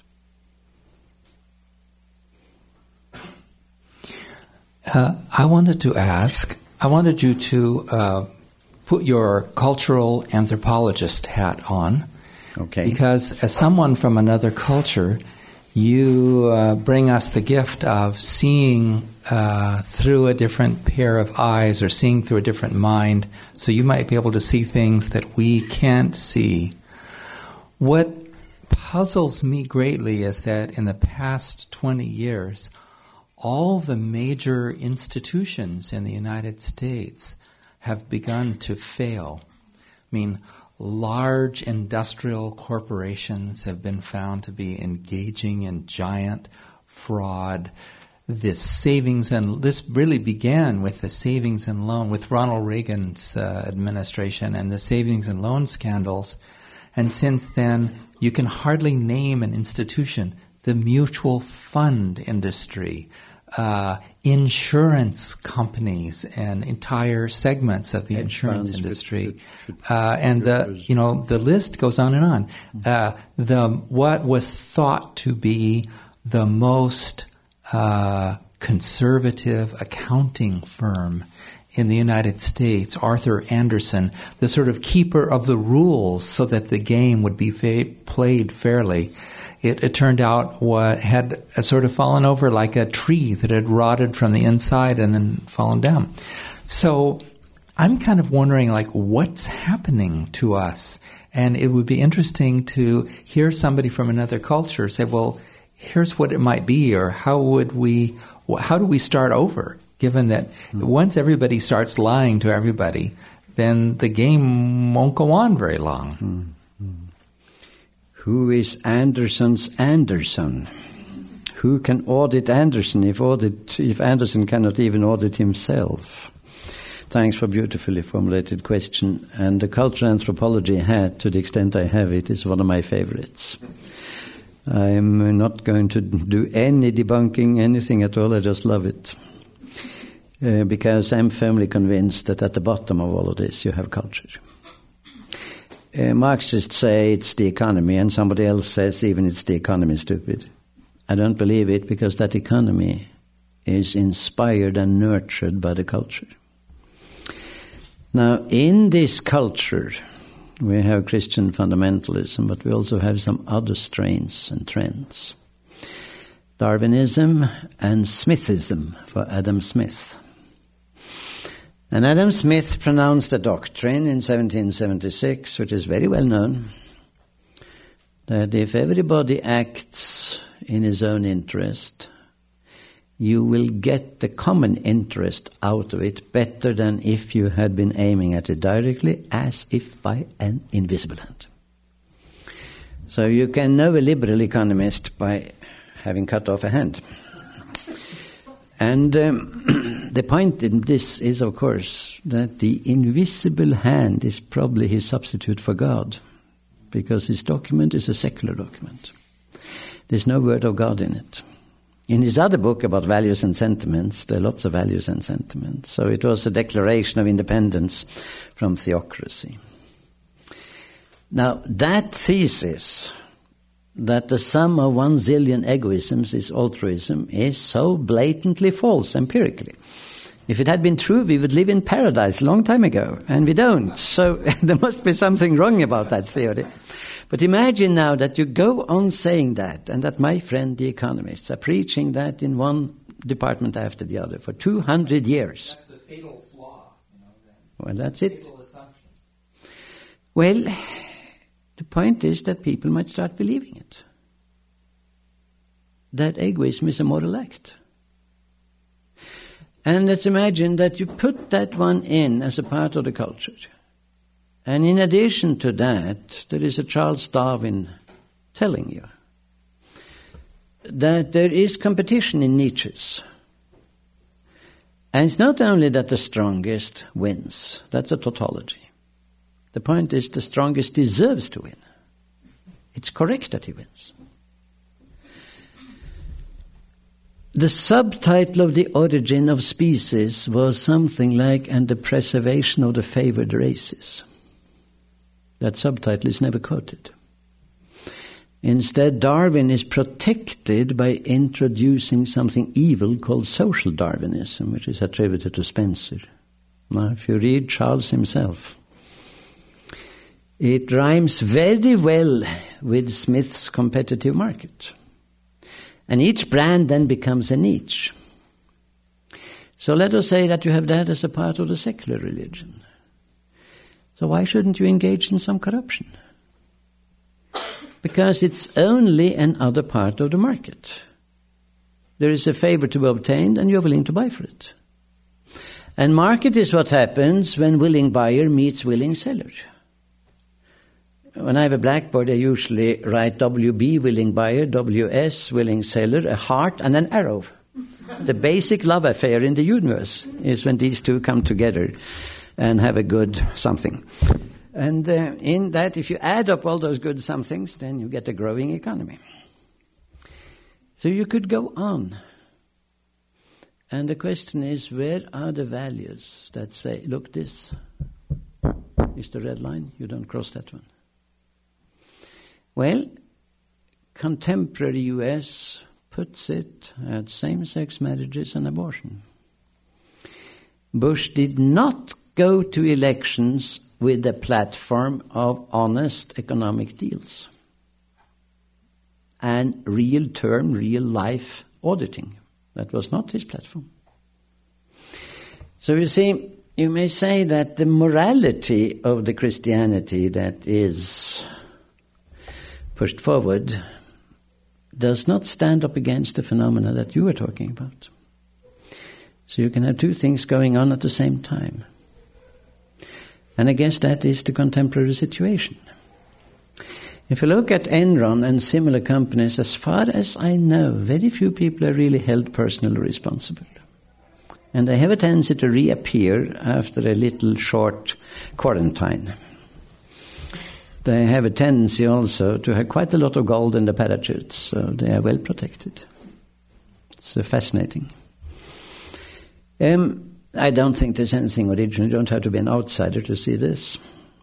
[SPEAKER 8] Uh, I wanted to ask, I wanted you to uh, put your cultural anthropologist hat on.
[SPEAKER 3] Okay.
[SPEAKER 8] Because as someone from another culture, you uh, bring us the gift of seeing uh, through a different pair of eyes or seeing through a different mind, so you might be able to see things that we can't see. What puzzles me greatly is that in the past twenty years, all the major institutions in the United States have begun to fail. I mean, large industrial corporations have been found to be engaging in giant fraud. This savings and this really began with the savings and loan, with Ronald Reagan's uh, administration and the savings and loan scandals. And since then, you can hardly name an institution. The mutual fund industry, uh, insurance companies, and entire segments of the Hedge insurance industry, uh, and the you know the list goes on and on. Uh, the what was thought to be the most uh, conservative accounting firm in the United States, Arthur Andersen, the sort of keeper of the rules so that the game would be fa- played fairly. It, it turned out what had sort of fallen over like a tree that had rotted from the inside and then fallen down. So I'm kind of wondering, like, what's happening to us? And it would be interesting to hear somebody from another culture say, well, here's what it might be, or how would we, how do we start over? Given that mm-hmm. once everybody starts lying to everybody, then the game won't go on very long.
[SPEAKER 3] Mm-hmm. Who is Andersen's Andersen? Who can audit Andersen if audit if Andersen cannot even audit himself? Thanks for a beautifully formulated question. And the cultural anthropology hat, to the extent I have it, is one of my favorites. I'm not going to do any debunking, anything at all. I just love it. Uh, because I'm firmly convinced that at the bottom of all of this you have culture. Uh, Marxists say it's the economy, and somebody else says even it's the economy stupid. I don't believe it, because that economy is inspired and nurtured by the culture. Now, in this culture, we have Christian fundamentalism, but we also have some other strains and trends. Darwinism and Smithism, for Adam Smith. And Adam Smith pronounced a doctrine in seventeen seventy-six, which is very well known, that if everybody acts in his own interest, you will get the common interest out of it better than if you had been aiming at it directly, as if by an invisible hand. So you can know a liberal economist by having cut off a hand. And um, the point in this is, of course, that the invisible hand is probably his substitute for God, because his document is a secular document. There's no word of God in it. In his other book about values and sentiments, there are lots of values and sentiments. So it was a declaration of independence from theocracy. Now, that thesis, that the sum of one zillion egoisms is altruism, is so blatantly false empirically. If it had been true, we would live in paradise a long time ago, and we don't. So there must be something wrong about that theory. But imagine now that you go on saying that, and that my friend, the economists, are preaching that in one department after the other for two hundred years.
[SPEAKER 8] That's the fatal flaw. You know, that
[SPEAKER 3] well, that's it.
[SPEAKER 8] fatal assumption.
[SPEAKER 3] Well, the point is that people might start believing it. That egoism is a moral act. And let's imagine that you put that one in as a part of the culture. And in addition to that, there is a Charles Darwin telling you that there is competition in niches. And it's not only that the strongest wins. That's a tautology. The point is the strongest deserves to win. It's correct that he wins. The subtitle of The Origin of Species was something like "And the Preservation of the Favored Races." That subtitle is never quoted. Instead, Darwin is protected by introducing something evil called social Darwinism, which is attributed to Spencer. Now, if you read Charles himself, it rhymes very well with Smith's competitive market. And each brand then becomes a niche. So let us say that you have that as a part of the secular religion. So why shouldn't you engage in some corruption? Because it's only another part of the market. There is a favor to be obtained and you're willing to buy for it. And market is what happens when willing buyer meets willing seller. When I have a blackboard, I usually write W B, willing buyer, W S, willing seller, a heart, and an arrow. The basic love affair in the universe is when these two come together and have a good something. And uh, in that, if you add up all those good somethings, then you get a growing economy. So you could go on. And the question is, where are the values that say, look, this is the red line, you don't cross that one? Well, contemporary U S puts it at same-sex marriages and abortion. Bush did not go to elections with a platform of honest economic deals and real term, real life auditing. That was not his platform. So you see, you may say that the morality of the Christianity that is pushed forward does not stand up against the phenomena that you were talking about. So you can have two things going on at the same time. And I guess that is the contemporary situation. If you look at Enron and similar companies, as far as I know, very few people are really held personally responsible. And they have a tendency to reappear after a little short quarantine. They have a tendency also to have quite a lot of gold in the parachutes, so they are well protected. It's uh, fascinating. Um, I don't think there's anything original. You don't have to be an outsider to see this.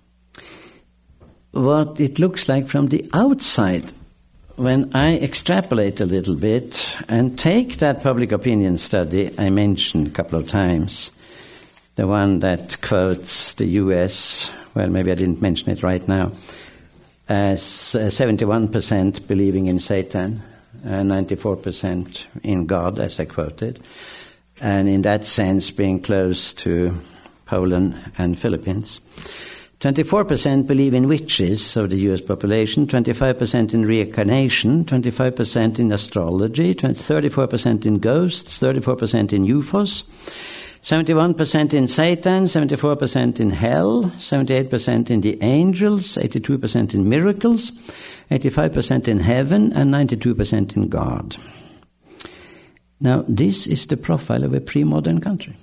[SPEAKER 3] What it looks like from the outside, when I extrapolate a little bit and take that public opinion study I mentioned a couple of times, the one that quotes the U S, well, maybe I didn't mention it right now, as uh, seventy-one percent believing in Satan, and ninety-four percent in God, as I quoted, and in that sense being close to Poland and Philippines. twenty-four percent believe in witches of the U S population, twenty-five percent in reincarnation, twenty-five percent in astrology, thirty-four percent in ghosts, thirty-four percent in U F Os, seventy-one percent in Satan, seventy-four percent in hell, seventy-eight percent in the angels, eighty-two percent in miracles, eighty-five percent in heaven, and ninety-two percent in God. Now, this is the profile of a pre-modern country.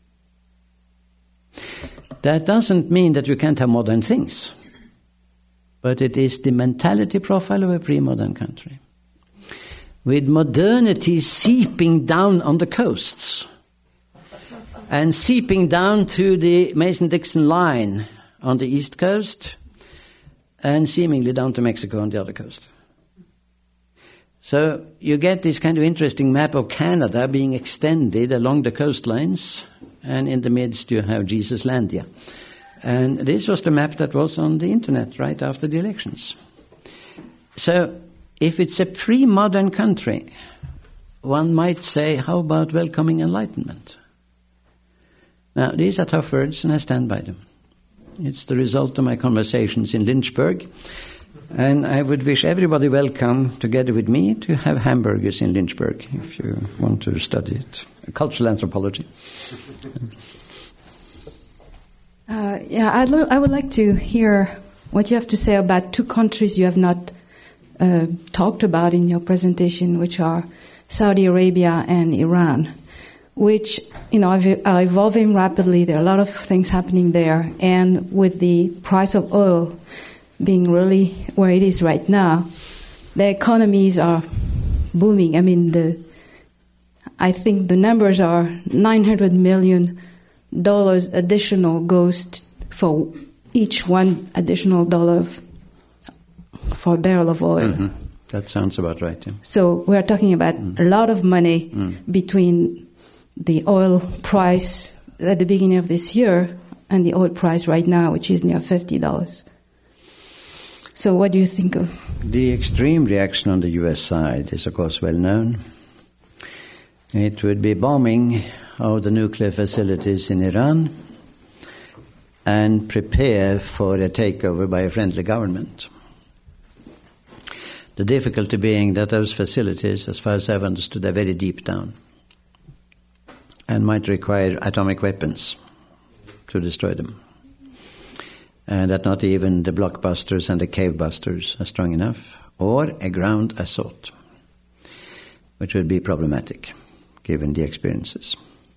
[SPEAKER 3] That doesn't mean that you can't have modern things, but it is the mentality profile of a pre-modern country, with modernity seeping down on the coasts and seeping down to the Mason-Dixon line on the east coast and seemingly down to Mexico on the other coast. So you get this kind of interesting map of Canada being extended along the coastlines, and in the midst you have Jesuslandia. And this was the map that was on the internet right after the elections. So if it's a pre-modern country, one might say, how about welcoming enlightenment? Now, these are tough words, and I stand by them. It's the result of my conversations in Lynchburg. And I would wish everybody welcome, together with me, to have hamburgers in Lynchburg, if you want to study it. Cultural anthropology.
[SPEAKER 9] Uh, yeah, I'd lo- I would like to hear what you have to say about two countries you have not uh, talked about in your presentation, which are Saudi Arabia and Iran, which, you know, are evolving rapidly. There are a lot of things happening there. And with the price of oil being really where it is right now, the economies are booming. I mean, the I think the numbers are nine hundred million dollars additional goes t- for each one additional dollar of, for a barrel of oil.
[SPEAKER 3] Mm-hmm. That sounds about right. Yeah.
[SPEAKER 9] So we are talking about mm. a lot of money mm. between the oil price at the beginning of this year and the oil price right now, which is near fifty dollars. So what do you think of?
[SPEAKER 3] The extreme reaction on the U S side is, of course, well known. It would be bombing of the nuclear facilities in Iran and prepare for a takeover by a friendly government. The difficulty being that those facilities, as far as I've understood, are very deep down and might require atomic weapons to destroy them. And that not even the blockbusters and the cave-busters are strong enough, or a ground assault, which would be problematic, given the experiences.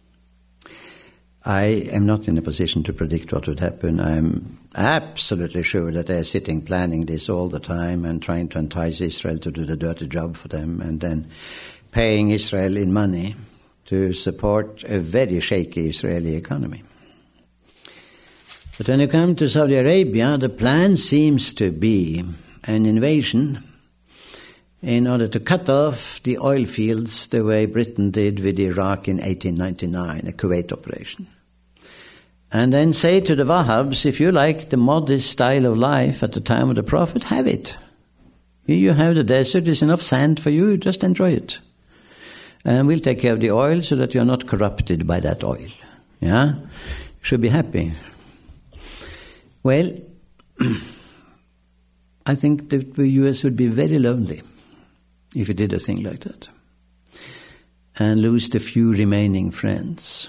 [SPEAKER 3] I am not in a position to predict what would happen. I'm absolutely sure that they're sitting planning this all the time and trying to entice Israel to do the dirty job for them, and then paying Israel in money to support a very shaky Israeli economy. But when you come to Saudi Arabia, the plan seems to be an invasion in order to cut off the oil fields the way Britain did with Iraq in eighteen ninety-nine, a Kuwait operation. And then say to the Wahhabs, if you like the modest style of life at the time of the Prophet, have it. Here you have the desert, there's enough sand for you, just enjoy it. And we'll take care of the oil so that you're not corrupted by that oil. Yeah? You should be happy. Well, I think that the U S would be very lonely if it did a thing like that and lose the few remaining friends.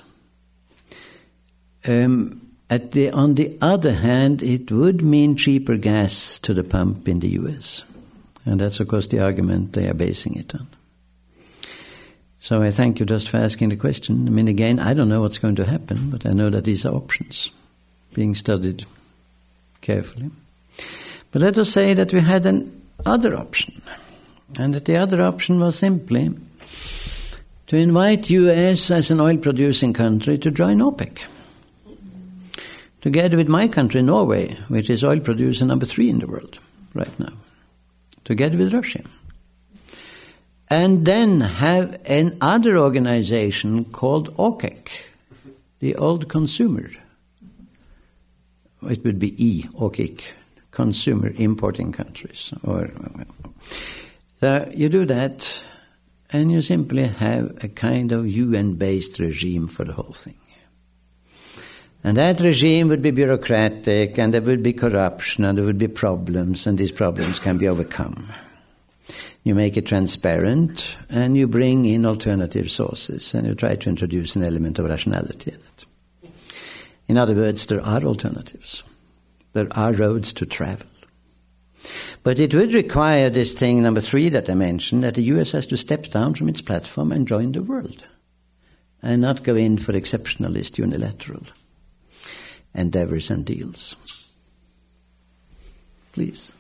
[SPEAKER 3] Um, at the, on the other hand, it would mean cheaper gas to the pump in the U S. And that's, of course, the argument they are basing it on. So I thank you just for asking the question. I mean, again, I don't know what's going to happen, but I know that these are options being studied carefully. But let us say that we had an other option, and that the other option was simply to invite U S as an oil-producing country to join OPEC, together with my country, Norway, which is oil producer number three in the world right now, together with Russia. And then have another organization called OPEC, the old consumer. It would be E, OPEC, consumer importing countries. Or so you do that, and you simply have a kind of U N-based regime for the whole thing. And that regime would be bureaucratic, and there would be corruption, and there would be problems, and these problems can be overcome. You make it transparent, and you bring in alternative sources, and you try to introduce an element of rationality in it. In other words, there are alternatives. There are roads to travel. But it would require this thing, number three, that I mentioned, that the U S has to step down from its platform and join the world, and not go in for exceptionalist unilateral endeavors and deals. Please.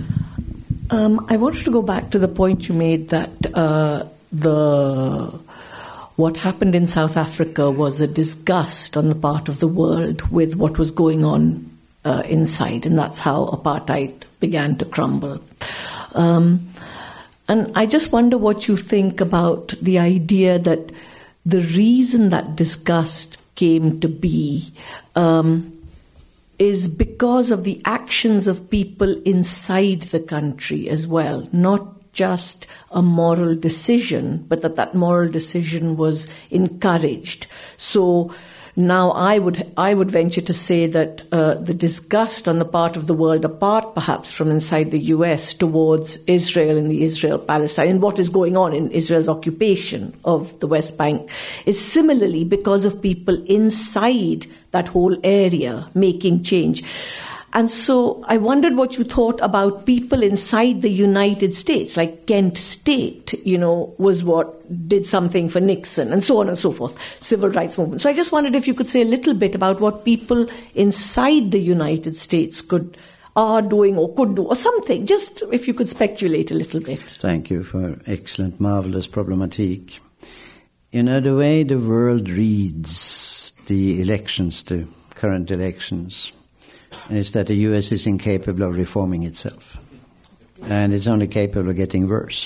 [SPEAKER 10] Um, I wanted to go back to the point you made that uh, the what happened in South Africa was a disgust on the part of the world with what was going on uh, inside, and that's how apartheid began to crumble. Um, and I just wonder what you think about the idea that the reason that disgust came to be um, is because of the actions of people inside the country as well, not just a moral decision, but that that moral decision was encouraged. So now I would I would venture to say that uh, the disgust on the part of the world, apart perhaps from inside the U S, towards Israel and the Israel-Palestine and what is going on in Israel's occupation of the West Bank, is similarly because of people inside that whole area making change. And so I wondered what you thought about people inside the United States, like Kent State, you know, was what did something for Nixon, and so on and so forth, civil rights movement. So I just wondered if you could say a little bit about what people inside the United States could, are doing or could do, or something, just if you could speculate a little bit.
[SPEAKER 3] Thank you for excellent, marvelous problematique. You know, the way the world reads the elections, the current elections, is that the U S is incapable of reforming itself. And it's only capable of getting worse.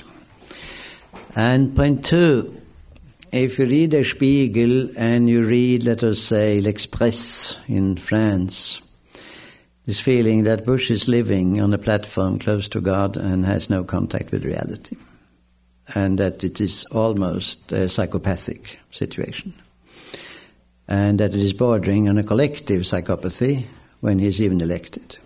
[SPEAKER 3] And point two, if you read Der Spiegel and you read, let us say, L'Express in France, this feeling that Bush is living on a platform close to God and has no contact with reality. And that it is almost a psychopathic situation. And that it is bordering on a collective psychopathy when he's even elected.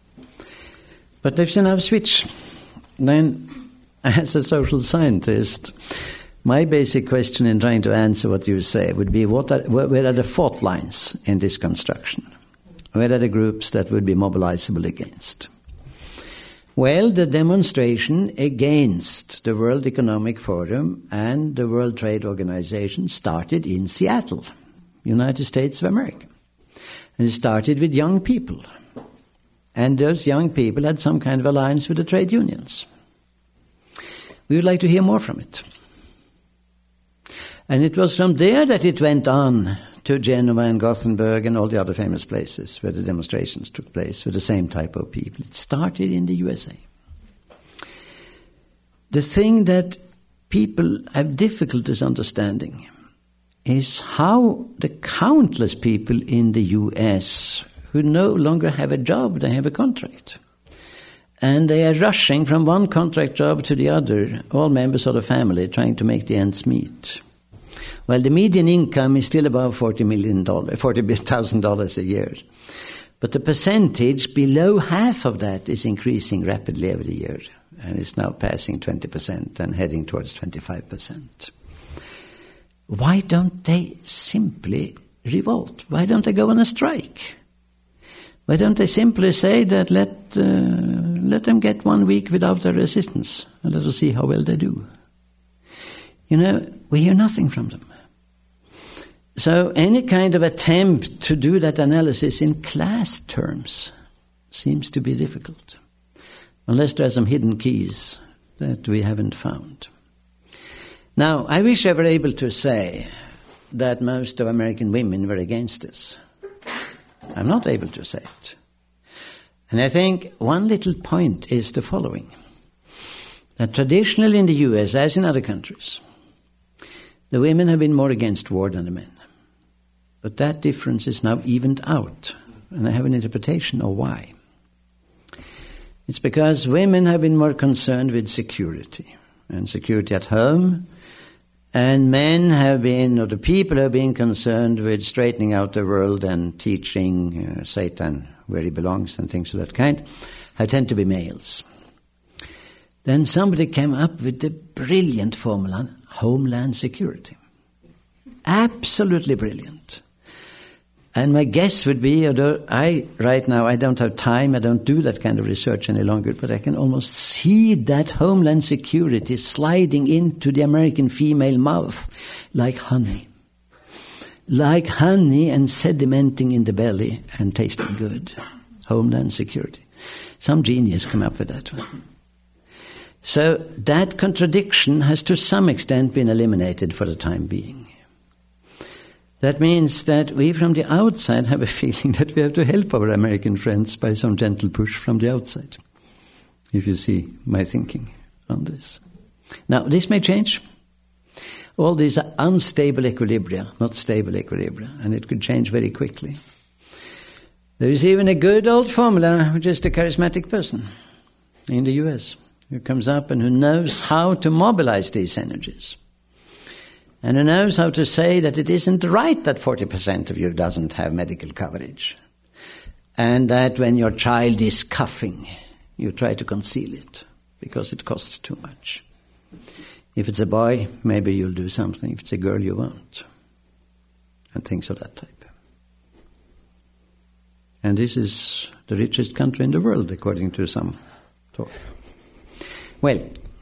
[SPEAKER 3] But if you now switch, then as a social scientist, my basic question in trying to answer what you say would be, what are, where are the fault lines in this construction? Where are the groups that would be mobilizable against? Well, the demonstration against the World Economic Forum and the World Trade Organization started in Seattle, United States of America. And it started with young people. And those young people had some kind of alliance with the trade unions. We would like to hear more from it. And it was from there that it went on to Geneva and Gothenburg and all the other famous places where the demonstrations took place with the same type of people. It started in the U S A. The thing that people have difficulties understanding is how the countless people in the U S who no longer have a job, they have a contract. And they are rushing from one contract job to the other, all members of the family, trying to make the ends meet. Well, the median income is still above forty million dollars, forty thousand dollars a year. But the percentage below half of that is increasing rapidly every year. And it's now passing twenty percent and heading towards twenty-five percent. Why don't they simply revolt? Why don't they go on a strike? Why don't they simply say that let uh, let them get one week without their resistance and let us see how well they do? You know, we hear nothing from them. So any kind of attempt to do that analysis in class terms seems to be difficult, unless there are some hidden keys that we haven't found. Now, I wish I were able to say that most of American women were against this. I'm not able to say it. And I think one little point is the following. That traditionally in the U S, as in other countries, the women have been more against war than the men. But that difference is now evened out. And I have an interpretation of why. It's because women have been more concerned with security. And security at home. And men have been, or the people have been concerned with straightening out the world and teaching uh, Satan where he belongs and things of that kind, have tend to be males. Then somebody came up with the brilliant formula, homeland security. Absolutely brilliant. And my guess would be, although I, right now, I don't have time, I don't do that kind of research any longer, but I can almost see that homeland security sliding into the American female mouth like honey. Like honey and sedimenting in the belly and tasting good. Homeland security. Some genius come up with that one. So that contradiction has to some extent been eliminated for the time being. That means that we from the outside have a feeling that we have to help our American friends by some gentle push from the outside, if you see my thinking on this. Now, this may change. All these are unstable equilibria, not stable equilibria, and it could change very quickly. There is even a good old formula, which is the charismatic person in the U S, who comes up and who knows how to mobilize these energies. And who knows how to say that it isn't right that forty percent of you doesn't have medical coverage. And that when your child is coughing, you try to conceal it because it costs too much. If it's a boy, maybe you'll do something. If it's a girl, you won't. And things of that type. And this is the richest country in the world, according to some talk. Well,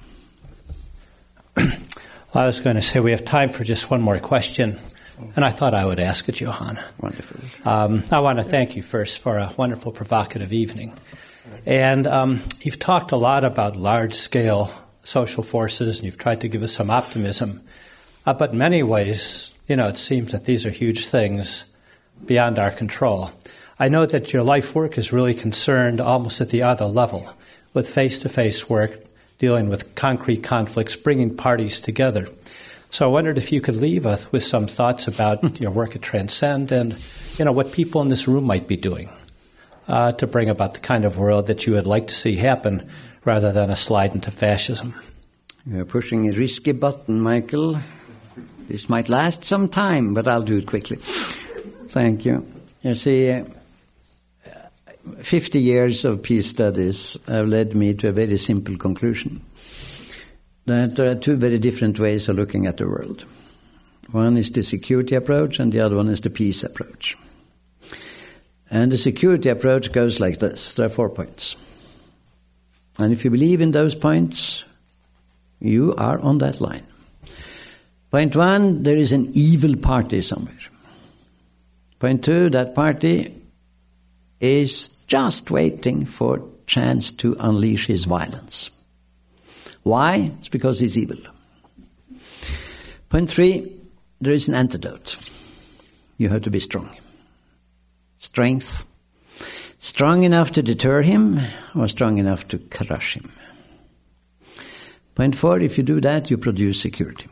[SPEAKER 5] I was going to say we have time for just one more question, and I thought I would ask it, Johan.
[SPEAKER 3] Wonderful.
[SPEAKER 5] Um, I want to thank you first for a wonderful, provocative evening. And um, you've talked a lot about large-scale social forces, and you've tried to give us some optimism. Uh, but in many ways, you know, it seems that these are huge things beyond our control. I know that your life work is really concerned almost at the other level, with face-to-face work, dealing with concrete conflicts, bringing parties together. So I wondered if you could leave us with some thoughts about your work at Transcend and, you know, what people in this room might be doing uh, to bring about the kind of world that you would like to see happen rather than a slide into fascism.
[SPEAKER 3] You're pushing a risky button, Michael. This might last some time, but I'll do it quickly. Thank you. You see, uh, fifty years of peace studies have led me to a very simple conclusion, that there are two very different ways of looking at the world. One is the security approach, and the other one is the peace approach. And the security approach goes like this. There are four points. And if you believe in those points, you are on that line. Point one, there is an evil party somewhere. Point two, that party is just waiting for chance to unleash his violence. Why? It's because he's evil. Point three, there is an antidote. You have to be strong. Strength. Strong enough to deter him or strong enough to crush him. Point four, if you do that, you produce security.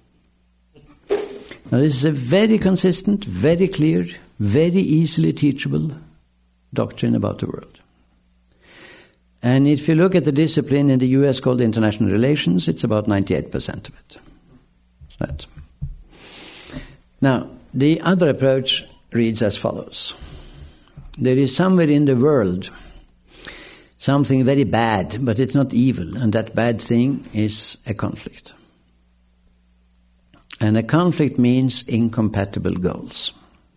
[SPEAKER 3] Now this is a very consistent, very clear, very easily teachable doctrine about the world. And if you look at the discipline in the U S called international relations, it's about ninety-eight percent of it. That. Now, the other approach reads as follows. There is somewhere in the world something very bad, but it's not evil, and that bad thing is a conflict. And a conflict means incompatible goals.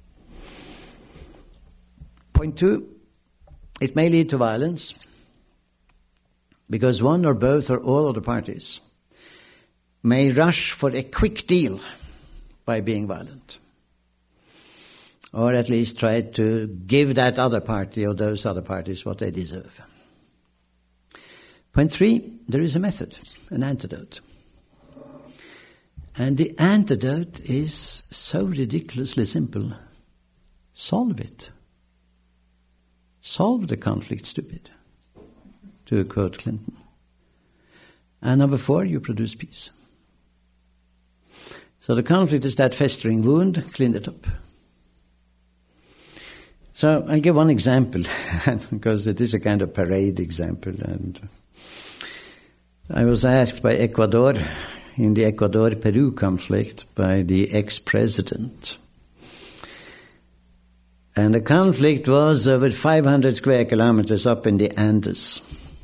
[SPEAKER 3] Point two, it may lead to violence because one or both or all of the parties may rush for a quick deal by being violent, or at least try to give that other party or those other parties what they deserve. Point three, there is a method, an antidote. And the antidote is so ridiculously simple. Solve it. Solve the conflict, stupid, to quote Clinton. And number four, you produce peace. So the conflict is that festering wound, clean it up. So I'll give one example, because it is a kind of parade example. And I was asked by Ecuador, in the Ecuador-Peru conflict, by the ex-president. And the conflict was over five hundred square kilometers up in the Andes.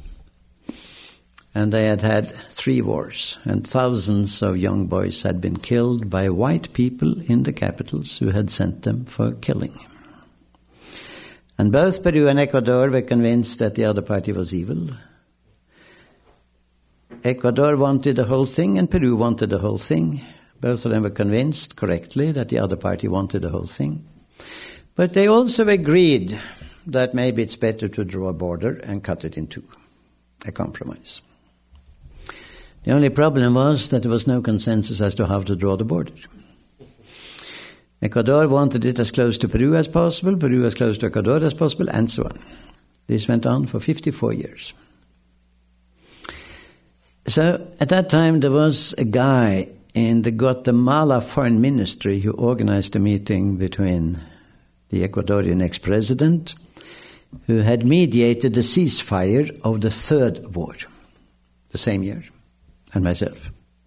[SPEAKER 3] And they had had three wars, and thousands of young boys had been killed by white people in the capitals who had sent them for killing. And both Peru and Ecuador were convinced that the other party was evil. Ecuador wanted the whole thing and Peru wanted the whole thing. Both of them were convinced correctly that the other party wanted the whole thing. But they also agreed that maybe it's better to draw a border and cut it in two, a compromise. The only problem was that there was no consensus as to how to draw the border. Ecuador wanted it as close to Peru as possible, Peru as close to Ecuador as possible, and so on. This went on for fifty-four years. So at that time there was a guy in the Guatemala Foreign Ministry who organized a meeting between the Ecuadorian ex-president, who had mediated the ceasefire of the third war, the same year, and myself.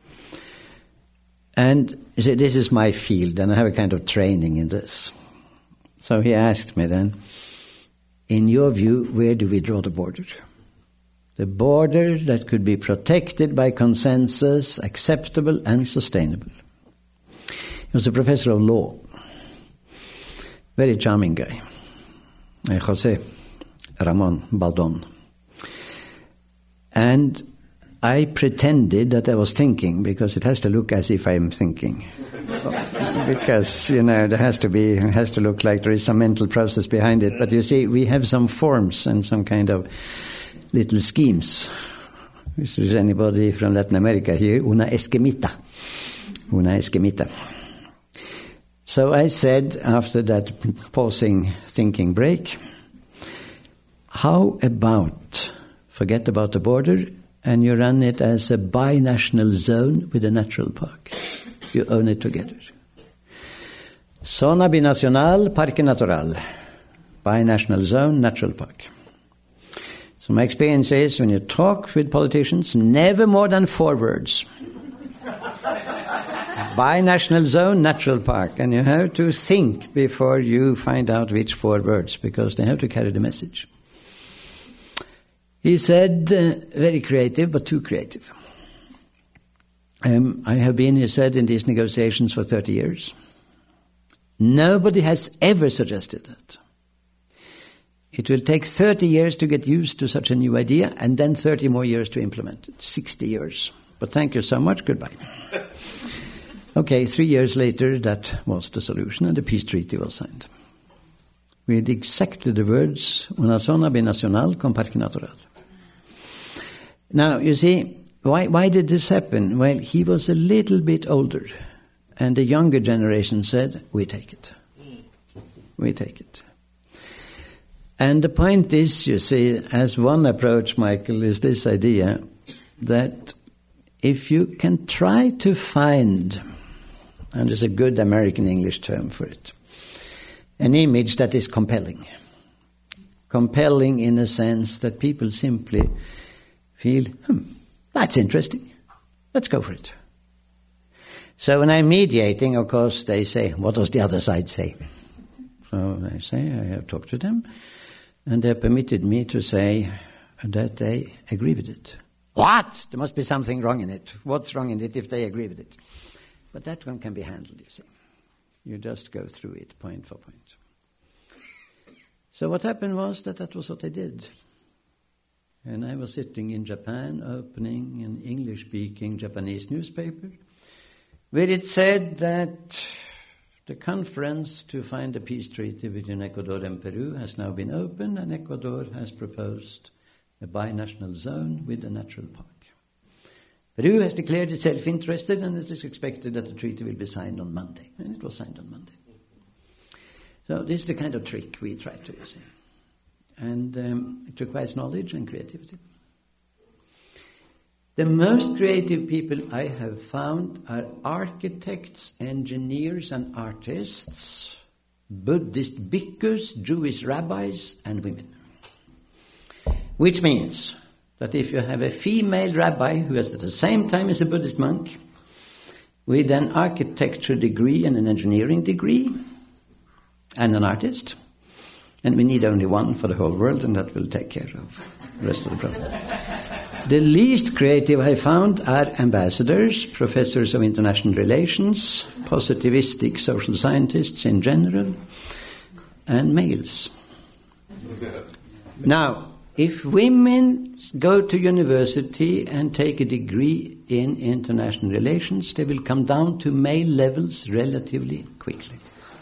[SPEAKER 3] And he said, this is my field, and I have a kind of training in this. So he asked me then, in your view, where do we draw the border? The border that could be protected by consensus, acceptable and sustainable. He was a professor of law. Very charming guy. Jose Ramon Baldon. And I pretended that I was thinking, because it has to look as if I'm thinking. Because, you know, there has to be, it has to look like there is some mental process behind it. But you see, we have some forms and some kind of little schemes. If there's anybody from Latin America here, una esquemita. Una esquemita. So I said, after that pausing thinking break, how about, forget about the border, and you run it as a binational zone with a natural park. You own it together. Zona binacional, parque natural. Binational zone, natural park. So my experience is, when you talk with politicians, never more than four words. Binational zone, natural park. And you have to think before you find out which four words, because they have to carry the message. He said, uh, very creative, but too creative. Um, I have been, he said, in these negotiations for thirty years. Nobody has ever suggested that. It will take thirty years to get used to such a new idea, and then thirty more years to implement it. sixty years. But thank you so much, goodbye. Okay, three years later, that was the solution, and the peace treaty was signed. With exactly the words, una zona binacional con parque natural. Now, you see, why, why did this happen? Well, he was a little bit older, and the younger generation said, we take it. We take it. And the point is, you see, as one approach, Michael, is this idea that if you can try to find, and there's a good American English term for it, an image that is compelling. Compelling in a sense that people simply feel, hmm, that's interesting. Let's go for it. So when I'm mediating, of course, they say, what does the other side say? So I say, I have talked to them, and they permitted me to say that they agree with it. What? There must be something wrong in it. What's wrong in it if they agree with it? But that one can be handled, you see. You just go through it point for point. So what happened was that that was what I did. And I was sitting in Japan, opening an English-speaking Japanese newspaper, where it said that the conference to find a peace treaty between Ecuador and Peru has now been opened, and Ecuador has proposed a binational zone with a natural park. Peru has declared itself interested, and it is expected that the treaty will be signed on Monday. And it was signed on Monday. So this is the kind of trick we try to use. And um, it requires knowledge and creativity. The most creative people I have found are architects, engineers, and artists, Buddhist bhikkhus, Jewish rabbis, and women. Which means that if you have a female rabbi who is at the same time as a Buddhist monk, with an architecture degree and an engineering degree, and an artist, and we need only one for the whole world, and that will take care of the rest of the problem. The least creative I found are ambassadors, professors of international relations, positivistic social scientists in general, and males. Now, if women go to university and take a degree in international relations, they will come down to male levels relatively quickly.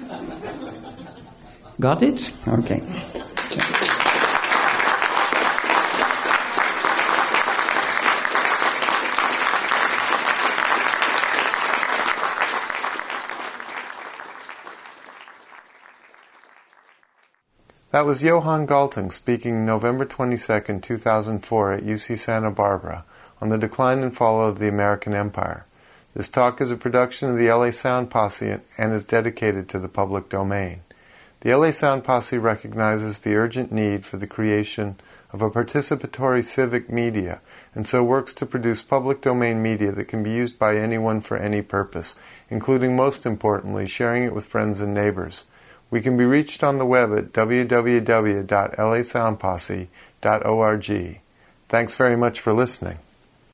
[SPEAKER 3] Got it? Okay.
[SPEAKER 1] That was Johan Galtung speaking November twenty-second, two thousand four at U C Santa Barbara on the decline and fall of the American Empire. This talk is a production of the L A Sound Posse and is dedicated to the public domain. The L A Sound Posse recognizes the urgent need for the creation of a participatory civic media and so works to produce public domain media that can be used by anyone for any purpose, including, most importantly, sharing it with friends and neighbors. We can be reached on the web at w w w dot l a sound posse dot org. Thanks very much for listening.